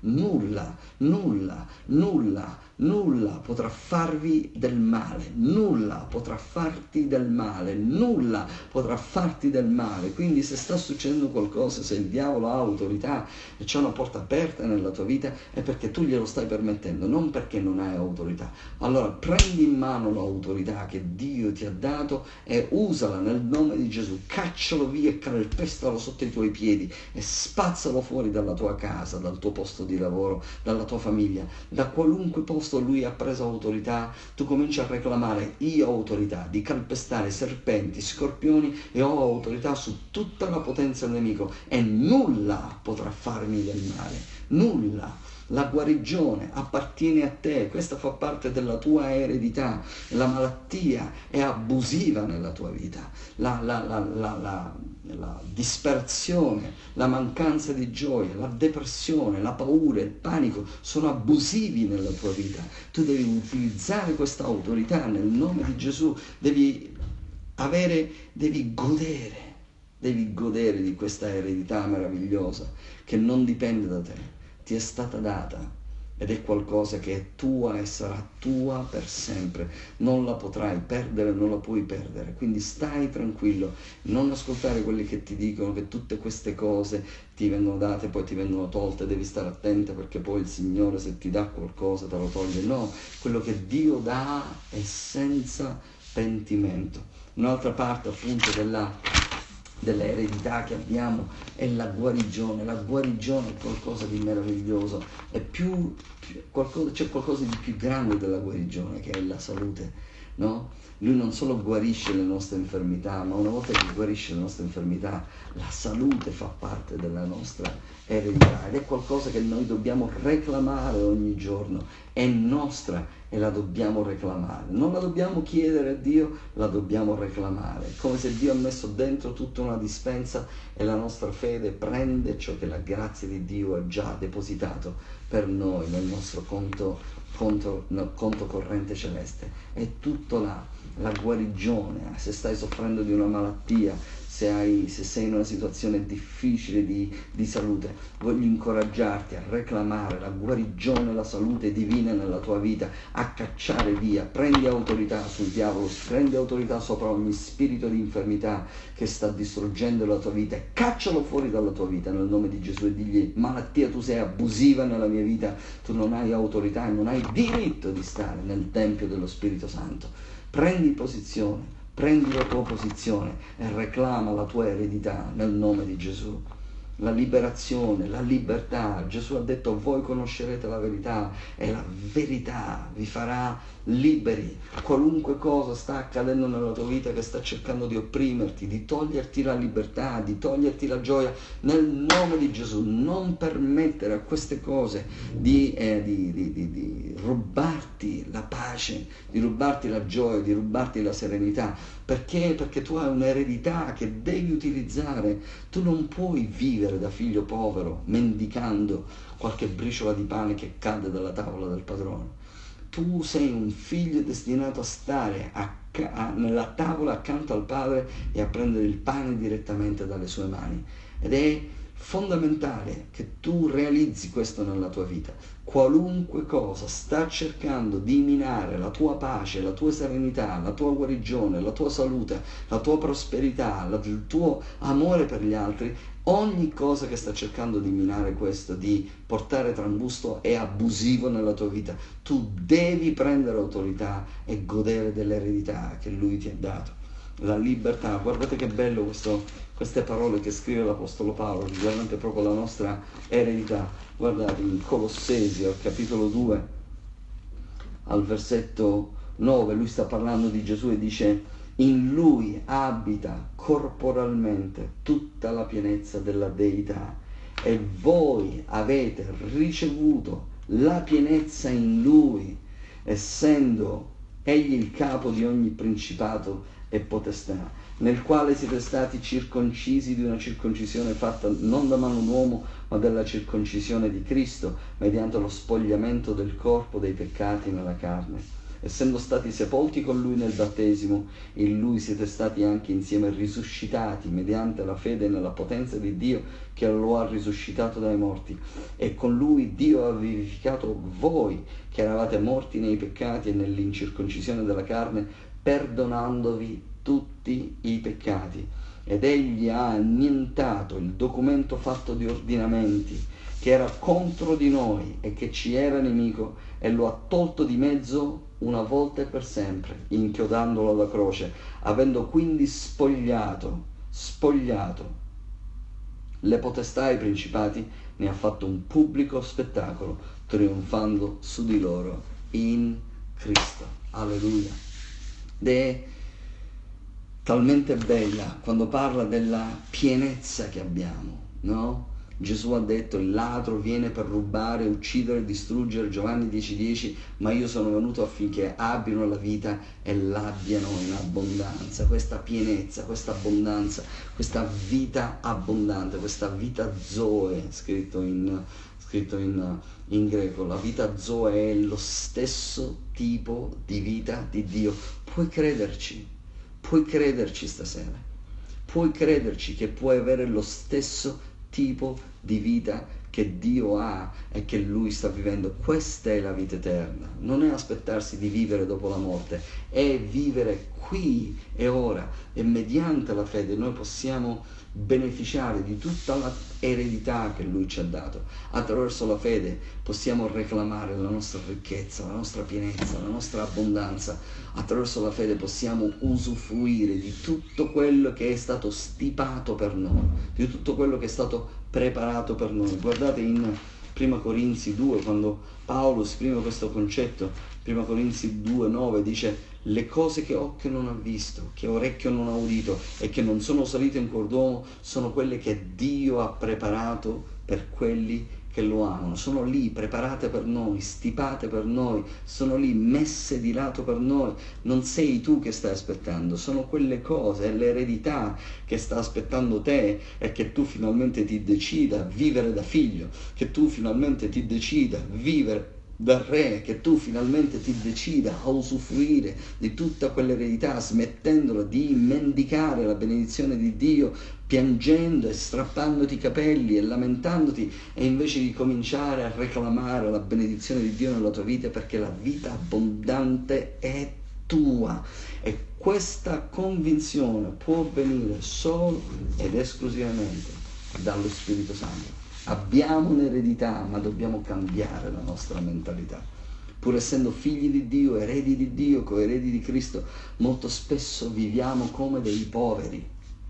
potrà farvi del male, nulla potrà farti del male, nulla potrà farti del male. Quindi se sta succedendo qualcosa, se il diavolo ha autorità e c'è una porta aperta nella tua vita, è perché tu glielo stai permettendo, non perché non hai autorità. Allora prendi in mano l'autorità che Dio ti ha dato e usala nel nome di Gesù. Caccialo via e calpestalo sotto i tuoi piedi e spazzalo fuori dalla tua casa, dal tuo posto di lavoro, dalla tua famiglia, da qualunque posto lui ha preso autorità. Tu cominci a reclamare: io ho autorità di calpestare serpenti, scorpioni, e ho autorità su tutta la potenza del nemico, e nulla potrà farmi del male, nulla. La guarigione appartiene a te, questa fa parte della tua eredità. La malattia è abusiva nella tua vita, la disperazione, la mancanza di gioia, la depressione, la paura, il panico sono abusivi nella tua vita. Tu devi utilizzare questa autorità nel nome di Gesù, devi godere di questa eredità meravigliosa che non dipende da te, ti è stata data ed è qualcosa che è tua e sarà tua per sempre. Non la potrai perdere, non la puoi perdere. Quindi stai tranquillo, non ascoltare quelli che ti dicono che tutte queste cose ti vengono date, poi ti vengono tolte, devi stare attenta perché poi il Signore, se ti dà qualcosa, te lo toglie. No, quello che Dio dà è senza pentimento. Un'altra parte appunto dell'eredità che abbiamo è la guarigione. La guarigione è qualcosa di meraviglioso, è c'è qualcosa di più grande della guarigione, che è la salute, no? Lui non solo guarisce le nostre infermità, ma una volta che guarisce le nostre infermità, la salute fa parte della nostra eredità ed è qualcosa che noi dobbiamo reclamare ogni giorno, è nostra e la dobbiamo reclamare. Non la dobbiamo chiedere a Dio, la dobbiamo reclamare. È come se Dio ha messo dentro tutta una dispensa e la nostra fede prende ciò che la grazia di Dio ha già depositato per noi nel nostro conto corrente celeste. È tutto là. La guarigione, se stai soffrendo di una malattia, se sei in una situazione difficile di salute, voglio incoraggiarti a reclamare la guarigione, la salute divina nella tua vita, a cacciare via, prendi autorità sul diavolo, prendi autorità sopra ogni spirito di infermità che sta distruggendo la tua vita, e caccialo fuori dalla tua vita nel nome di Gesù e digli: malattia, tu sei abusiva nella mia vita, tu non hai autorità e non hai diritto di stare nel Tempio dello Spirito Santo. Prendi posizione, prendi la tua posizione e reclama la tua eredità nel nome di Gesù. La liberazione, la libertà. Gesù ha detto: voi conoscerete la verità e la verità vi farà liberi. Qualunque cosa sta accadendo nella tua vita che sta cercando di opprimerti, di toglierti la libertà, di toglierti la gioia, nel nome di Gesù non permettere a queste cose di rubarti la pace, di rubarti la gioia, di rubarti la serenità. Perché? Perché tu hai un'eredità che devi utilizzare. Tu non puoi vivere vivere da figlio povero, mendicando qualche briciola di pane che cade dalla tavola del padrone. Tu sei un figlio destinato a stare nella tavola accanto al padre e a prendere il pane direttamente dalle sue mani. Ed è fondamentale che tu realizzi questo nella tua vita. Qualunque cosa sta cercando di minare la tua pace, la tua serenità, la tua guarigione, la tua salute, la tua prosperità, il tuo amore per gli altri, ogni cosa che sta cercando di minare questo, di portare trambusto, è abusivo nella tua vita. Tu devi prendere autorità e godere dell'eredità che Lui ti ha dato. La libertà, guardate che bello queste parole che scrive l'Apostolo Paolo riguardante proprio la nostra eredità. Guardate in Colossesi al capitolo 2 al versetto 9, lui sta parlando di Gesù e dice: in lui abita corporalmente tutta la pienezza della deità e voi avete ricevuto la pienezza in lui, essendo egli il capo di ogni principato e potestà, nel quale siete stati circoncisi di una circoncisione fatta non da mano d'uomo, ma della circoncisione di Cristo, mediante lo spogliamento del corpo dei peccati nella carne. Essendo stati sepolti con Lui nel battesimo, in Lui siete stati anche insieme risuscitati, mediante la fede nella potenza di Dio che lo ha risuscitato dai morti. E con Lui Dio ha vivificato voi, che eravate morti nei peccati e nell'incirconcisione della carne, perdonandovi tutti i peccati, ed egli ha annientato il documento fatto di ordinamenti che era contro di noi e che ci era nemico, e lo ha tolto di mezzo una volta e per sempre, inchiodandolo alla croce, avendo quindi spogliato le potestà e i principati, ne ha fatto un pubblico spettacolo, trionfando su di loro in Cristo. Alleluia. Ed è talmente bella quando parla della pienezza che abbiamo, no? Gesù ha detto: il ladro viene per rubare, uccidere, distruggere, Giovanni 10,10, ma io sono venuto affinché abbiano la vita e l'abbiano in abbondanza. Questa pienezza, questa abbondanza, questa vita abbondante, questa vita zoe, scritto in greco. La vita zoe è lo stesso tipo di vita di Dio. Puoi crederci stasera, puoi crederci che puoi avere lo stesso tipo di vita che Dio ha e che Lui sta vivendo. Questa è la vita eterna, non è aspettarsi di vivere dopo la morte, è vivere qui e ora, e mediante la fede noi possiamo beneficiare di tutta la eredità che Lui ci ha dato. Attraverso la fede possiamo reclamare la nostra ricchezza, la nostra pienezza, la nostra abbondanza. Attraverso la fede possiamo usufruire di tutto quello che è stato stipato per noi, di tutto quello che è stato preparato per noi. Guardate in 1 Corinzi 2, quando Paolo esprime questo concetto, 1 Corinzi 2,9 dice: le cose che occhio non ha visto, che orecchio non ha udito e che non sono salite in cuor d'uomo sono quelle che Dio ha preparato per quelli che lo amano. Sono lì preparate per noi, stipate per noi, sono lì messe di lato per noi. Non sei tu che stai aspettando, sono quelle cose, è l'eredità che sta aspettando te, e che tu finalmente ti decida a vivere da figlio, che tu finalmente ti decida a vivere da re, che tu finalmente ti decida a usufruire di tutta quell'eredità, smettendola di mendicare la benedizione di Dio, piangendo e strappandoti i capelli e lamentandoti, e invece di cominciare a reclamare la benedizione di Dio nella tua vita, perché la vita abbondante è tua. E questa convinzione può venire solo ed esclusivamente dallo Spirito Santo. Abbiamo un'eredità, ma dobbiamo cambiare la nostra mentalità. Pur essendo figli di Dio, eredi di Dio, coeredi di Cristo, molto spesso viviamo come dei poveri.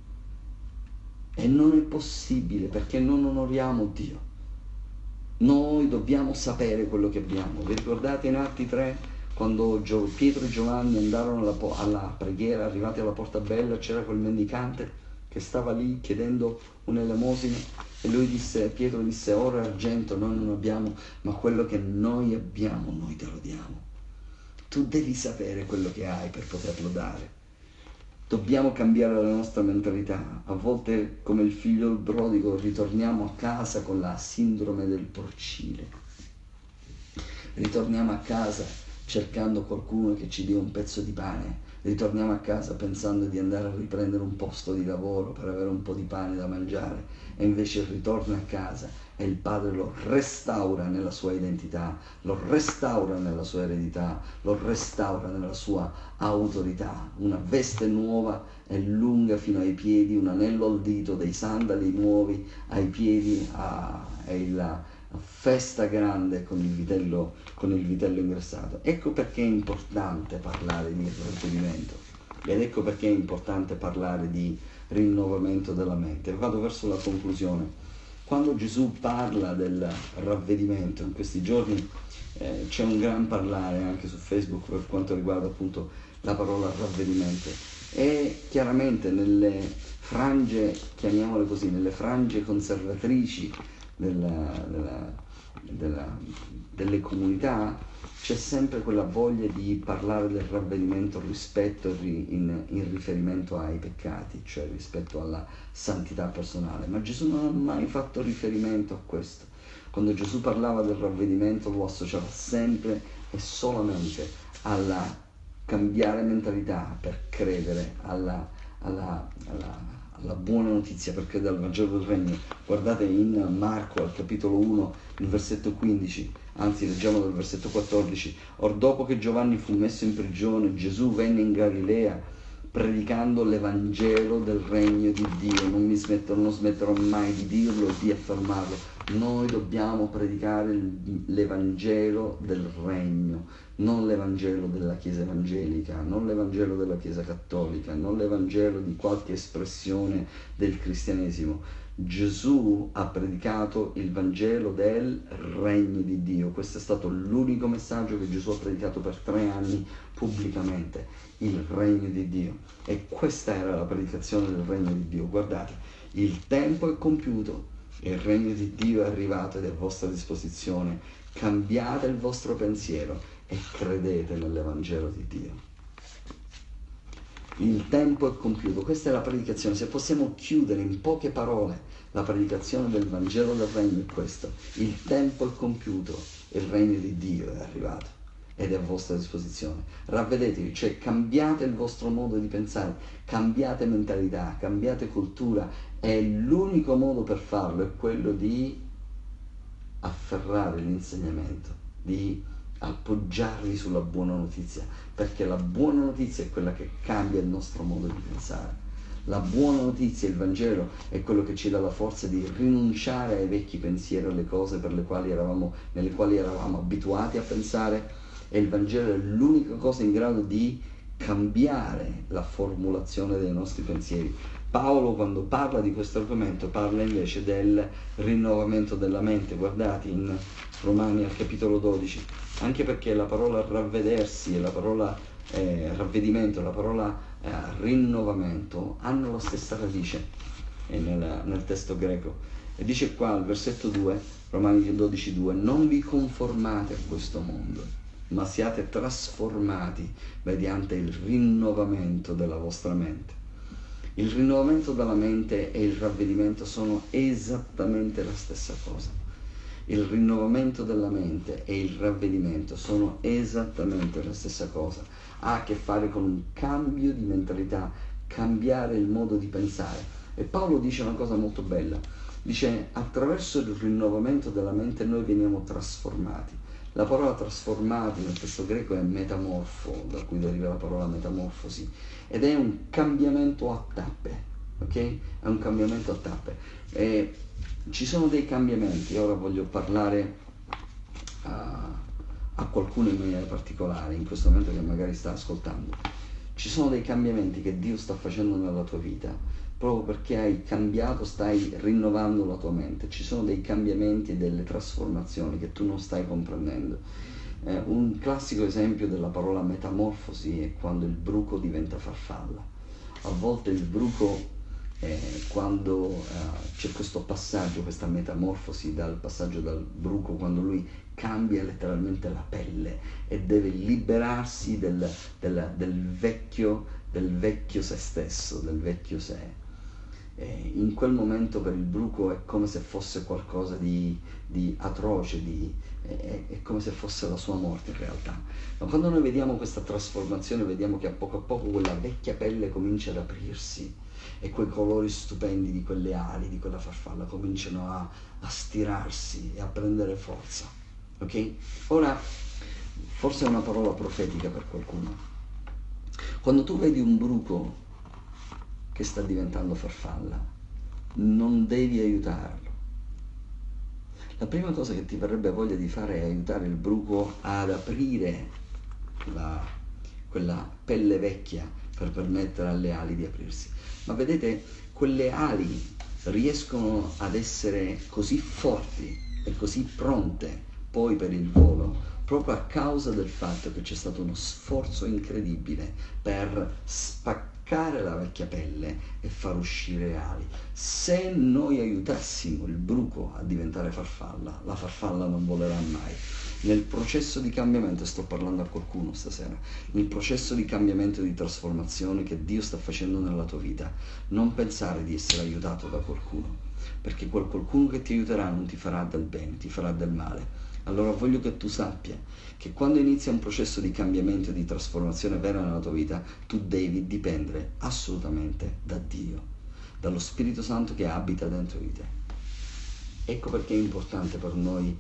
E non è possibile, perché non onoriamo Dio. Noi dobbiamo sapere quello che abbiamo. Vi ricordate in Atti 3, quando Pietro e Giovanni andarono alla preghiera, arrivati alla porta bella, c'era quel mendicante che stava lì chiedendo un'elemosina, e Pietro disse: oro e argento noi non abbiamo, ma quello che noi abbiamo noi te lo diamo. Tu devi sapere quello che hai per poterlo dare. Dobbiamo cambiare la nostra mentalità. A volte, come il figlio prodigo, ritorniamo a casa con la sindrome del porcile. Ritorniamo a casa cercando qualcuno che ci dia un pezzo di pane. Ritorniamo a casa pensando di andare a riprendere un posto di lavoro per avere un po' di pane da mangiare, e invece ritorna a casa e il padre lo restaura nella sua identità, lo restaura nella sua eredità, lo restaura nella sua autorità. Una veste nuova e lunga fino ai piedi, un anello al dito, dei sandali nuovi ai piedi, e la festa grande con il vitello ingrassato. Ecco perché è importante parlare di ravvedimento, ed ecco perché è importante parlare di rinnovamento della mente. Vado verso la conclusione. Quando Gesù parla del ravvedimento, in questi giorni c'è un gran parlare anche su Facebook per quanto riguarda appunto la parola ravvedimento, e chiaramente nelle frange, chiamiamole così, nelle frange conservatrici delle comunità c'è sempre quella voglia di parlare del ravvedimento rispetto in riferimento ai peccati, cioè rispetto alla santità personale. Ma Gesù non ha mai fatto riferimento a questo. Quando Gesù parlava del ravvedimento lo associava sempre e solamente alla cambiare mentalità per credere alla buona notizia, per credere al Vangelo del Regno. Guardate in Marco al capitolo 1, il versetto 15, anzi leggiamo dal versetto 14. Or dopo che Giovanni fu messo in prigione, Gesù venne in Galilea predicando l'Evangelo del Regno di Dio. Non smetterò mai di dirlo e di affermarlo. Noi dobbiamo predicare l'Evangelo del Regno, non l'Evangelo della Chiesa evangelica, non l'Evangelo della Chiesa cattolica, non l'Evangelo di qualche espressione del cristianesimo. Gesù ha predicato il Vangelo del Regno di Dio. Questo è stato l'unico messaggio che Gesù ha predicato per 3 anni pubblicamente, il Regno di Dio. E questa era la predicazione del Regno di Dio. Guardate, il tempo è compiuto, il Regno di Dio è arrivato ed è a vostra disposizione. Cambiate il vostro pensiero e credete nell'Evangelo di Dio. Il tempo è compiuto. Questa è la predicazione. Se possiamo chiudere in poche parole la predicazione del Vangelo del Regno, è questo: il tempo è compiuto, il Regno di Dio è arrivato ed è a vostra disposizione. Ravvedetevi, cioè cambiate il vostro modo di pensare, cambiate mentalità, cambiate cultura, e l'unico modo per farlo è quello di afferrare l'insegnamento, di appoggiarvi sulla buona notizia, perché la buona notizia è quella che cambia il nostro modo di pensare. La buona notizia, il Vangelo, è quello che ci dà la forza di rinunciare ai vecchi pensieri, alle cose nelle quali eravamo abituati a pensare, e il Vangelo è l'unica cosa in grado di cambiare la formulazione dei nostri pensieri. Paolo, quando parla di questo argomento, parla invece del rinnovamento della mente. Guardate in Romani al capitolo 12, anche perché la parola ravvedersi e la parola ravvedimento, la parola rinnovamento hanno la stessa radice nel testo greco. E dice qua al versetto 2, Romani 12:2: non vi conformate a questo mondo, ma siate trasformati mediante il rinnovamento della vostra mente. Il rinnovamento della mente e il ravvedimento sono esattamente la stessa cosa. Il rinnovamento della mente e il ravvedimento sono esattamente la stessa cosa. Ha a che fare con un cambio di mentalità, cambiare il modo di pensare. E Paolo dice una cosa molto bella. Dice: attraverso il rinnovamento della mente noi veniamo trasformati. La parola trasformati nel testo greco è metamorfo, da cui deriva la parola metamorfosi, ed è un cambiamento a tappe, ok? È un cambiamento a tappe. E ci sono dei cambiamenti. Ora voglio parlare a qualcuno in maniera particolare in questo momento che magari sta ascoltando. Ci sono dei cambiamenti che Dio sta facendo nella tua vita, proprio perché hai cambiato, stai rinnovando la tua mente. Ci sono dei cambiamenti e delle trasformazioni che tu non stai comprendendo. Un classico esempio della parola metamorfosi è quando il bruco diventa farfalla. A volte il bruco, quando c'è questo passaggio, questa metamorfosi dal passaggio dal bruco, quando lui cambia letteralmente la pelle e deve liberarsi del vecchio del vecchio se stesso, del vecchio sé. In quel momento per il bruco è come se fosse qualcosa di atroce, è come se fosse la sua morte in realtà. Ma quando noi vediamo questa trasformazione, vediamo che a poco quella vecchia pelle comincia ad aprirsi e quei colori stupendi di quelle ali, di quella farfalla cominciano a stirarsi e a prendere forza. Ok? Ora, forse è una parola profetica per qualcuno. Quando tu vedi un bruco che sta diventando farfalla, non devi aiutarlo. La prima cosa che ti verrebbe voglia di fare è aiutare il bruco ad aprire quella pelle vecchia per permettere alle ali di aprirsi. Ma vedete, quelle ali riescono ad essere così forti e così pronte poi per il volo proprio a causa del fatto che c'è stato uno sforzo incredibile per spaccare la vecchia pelle e far uscire ali. Se noi aiutassimo il bruco a diventare farfalla, la farfalla non volerà mai. Nel processo di cambiamento, sto parlando a qualcuno stasera, nel processo di cambiamento e di trasformazione che Dio sta facendo nella tua vita, non pensare di essere aiutato da qualcuno, perché quel qualcuno che ti aiuterà non ti farà del bene, ti farà del male. Allora voglio che tu sappia che quando inizia un processo di cambiamento e di trasformazione vera nella tua vita, tu devi dipendere assolutamente da Dio, dallo Spirito Santo che abita dentro di te. Ecco perché è importante per noi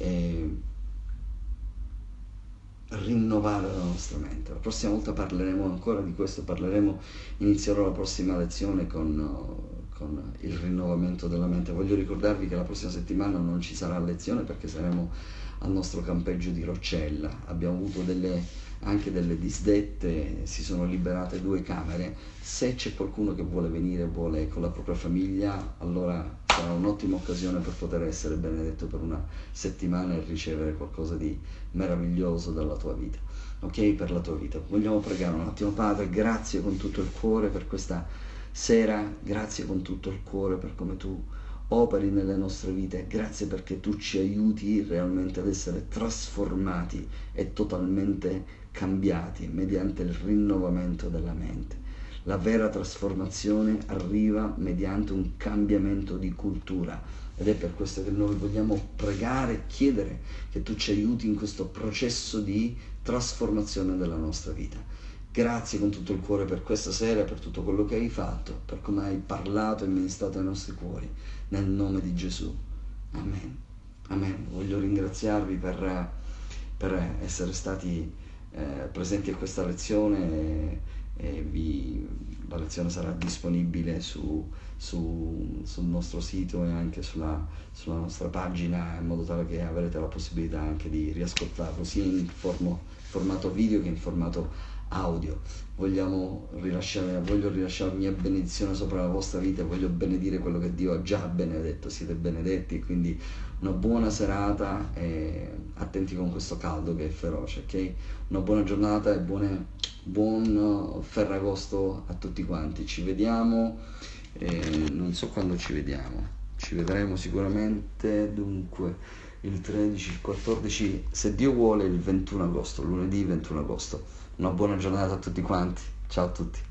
rinnovare la nostra mente. La prossima volta parleremo ancora di questo, inizierò la prossima lezione con il rinnovamento della mente. Voglio ricordarvi che la prossima settimana non ci sarà lezione perché saremo al nostro campeggio di Roccella. Abbiamo avuto anche delle disdette, si sono liberate 2 camere. Se c'è qualcuno che vuole venire, vuole con la propria famiglia, allora sarà un'ottima occasione per poter essere benedetto per una settimana e ricevere qualcosa di meraviglioso dalla tua vita, ok? Per la tua vita. Vogliamo pregare un attimo. Padre, grazie con tutto il cuore per questa sera, grazie con tutto il cuore per come tu operi nelle nostre vite, grazie perché tu ci aiuti realmente ad essere trasformati e totalmente cambiati mediante il rinnovamento della mente. La vera trasformazione arriva mediante un cambiamento di cultura ed è per questo che noi vogliamo pregare e chiedere che tu ci aiuti in questo processo di trasformazione della nostra vita. Grazie con tutto il cuore per questa sera, per tutto quello che hai fatto, per come hai parlato e ministrato ai nostri cuori, nel nome di Gesù. Amen. Amen. Voglio ringraziarvi per essere stati presenti a questa lezione la lezione sarà disponibile sul nostro sito e anche sulla nostra pagina, in modo tale che avrete la possibilità anche di riascoltarlo sia in formato video che in formato audio. Voglio rilasciare mia benedizione sopra la vostra vita e voglio benedire quello che Dio ha già benedetto. Siete benedetti, quindi una buona serata e attenti con questo caldo che è feroce, ok? Una buona giornata e buon Ferragosto a tutti quanti. Ci vediamo, non so quando ci vedremo sicuramente, dunque il 13, il 14, se Dio vuole il 21 agosto, lunedì 21 agosto. Una buona giornata a tutti quanti, ciao a tutti.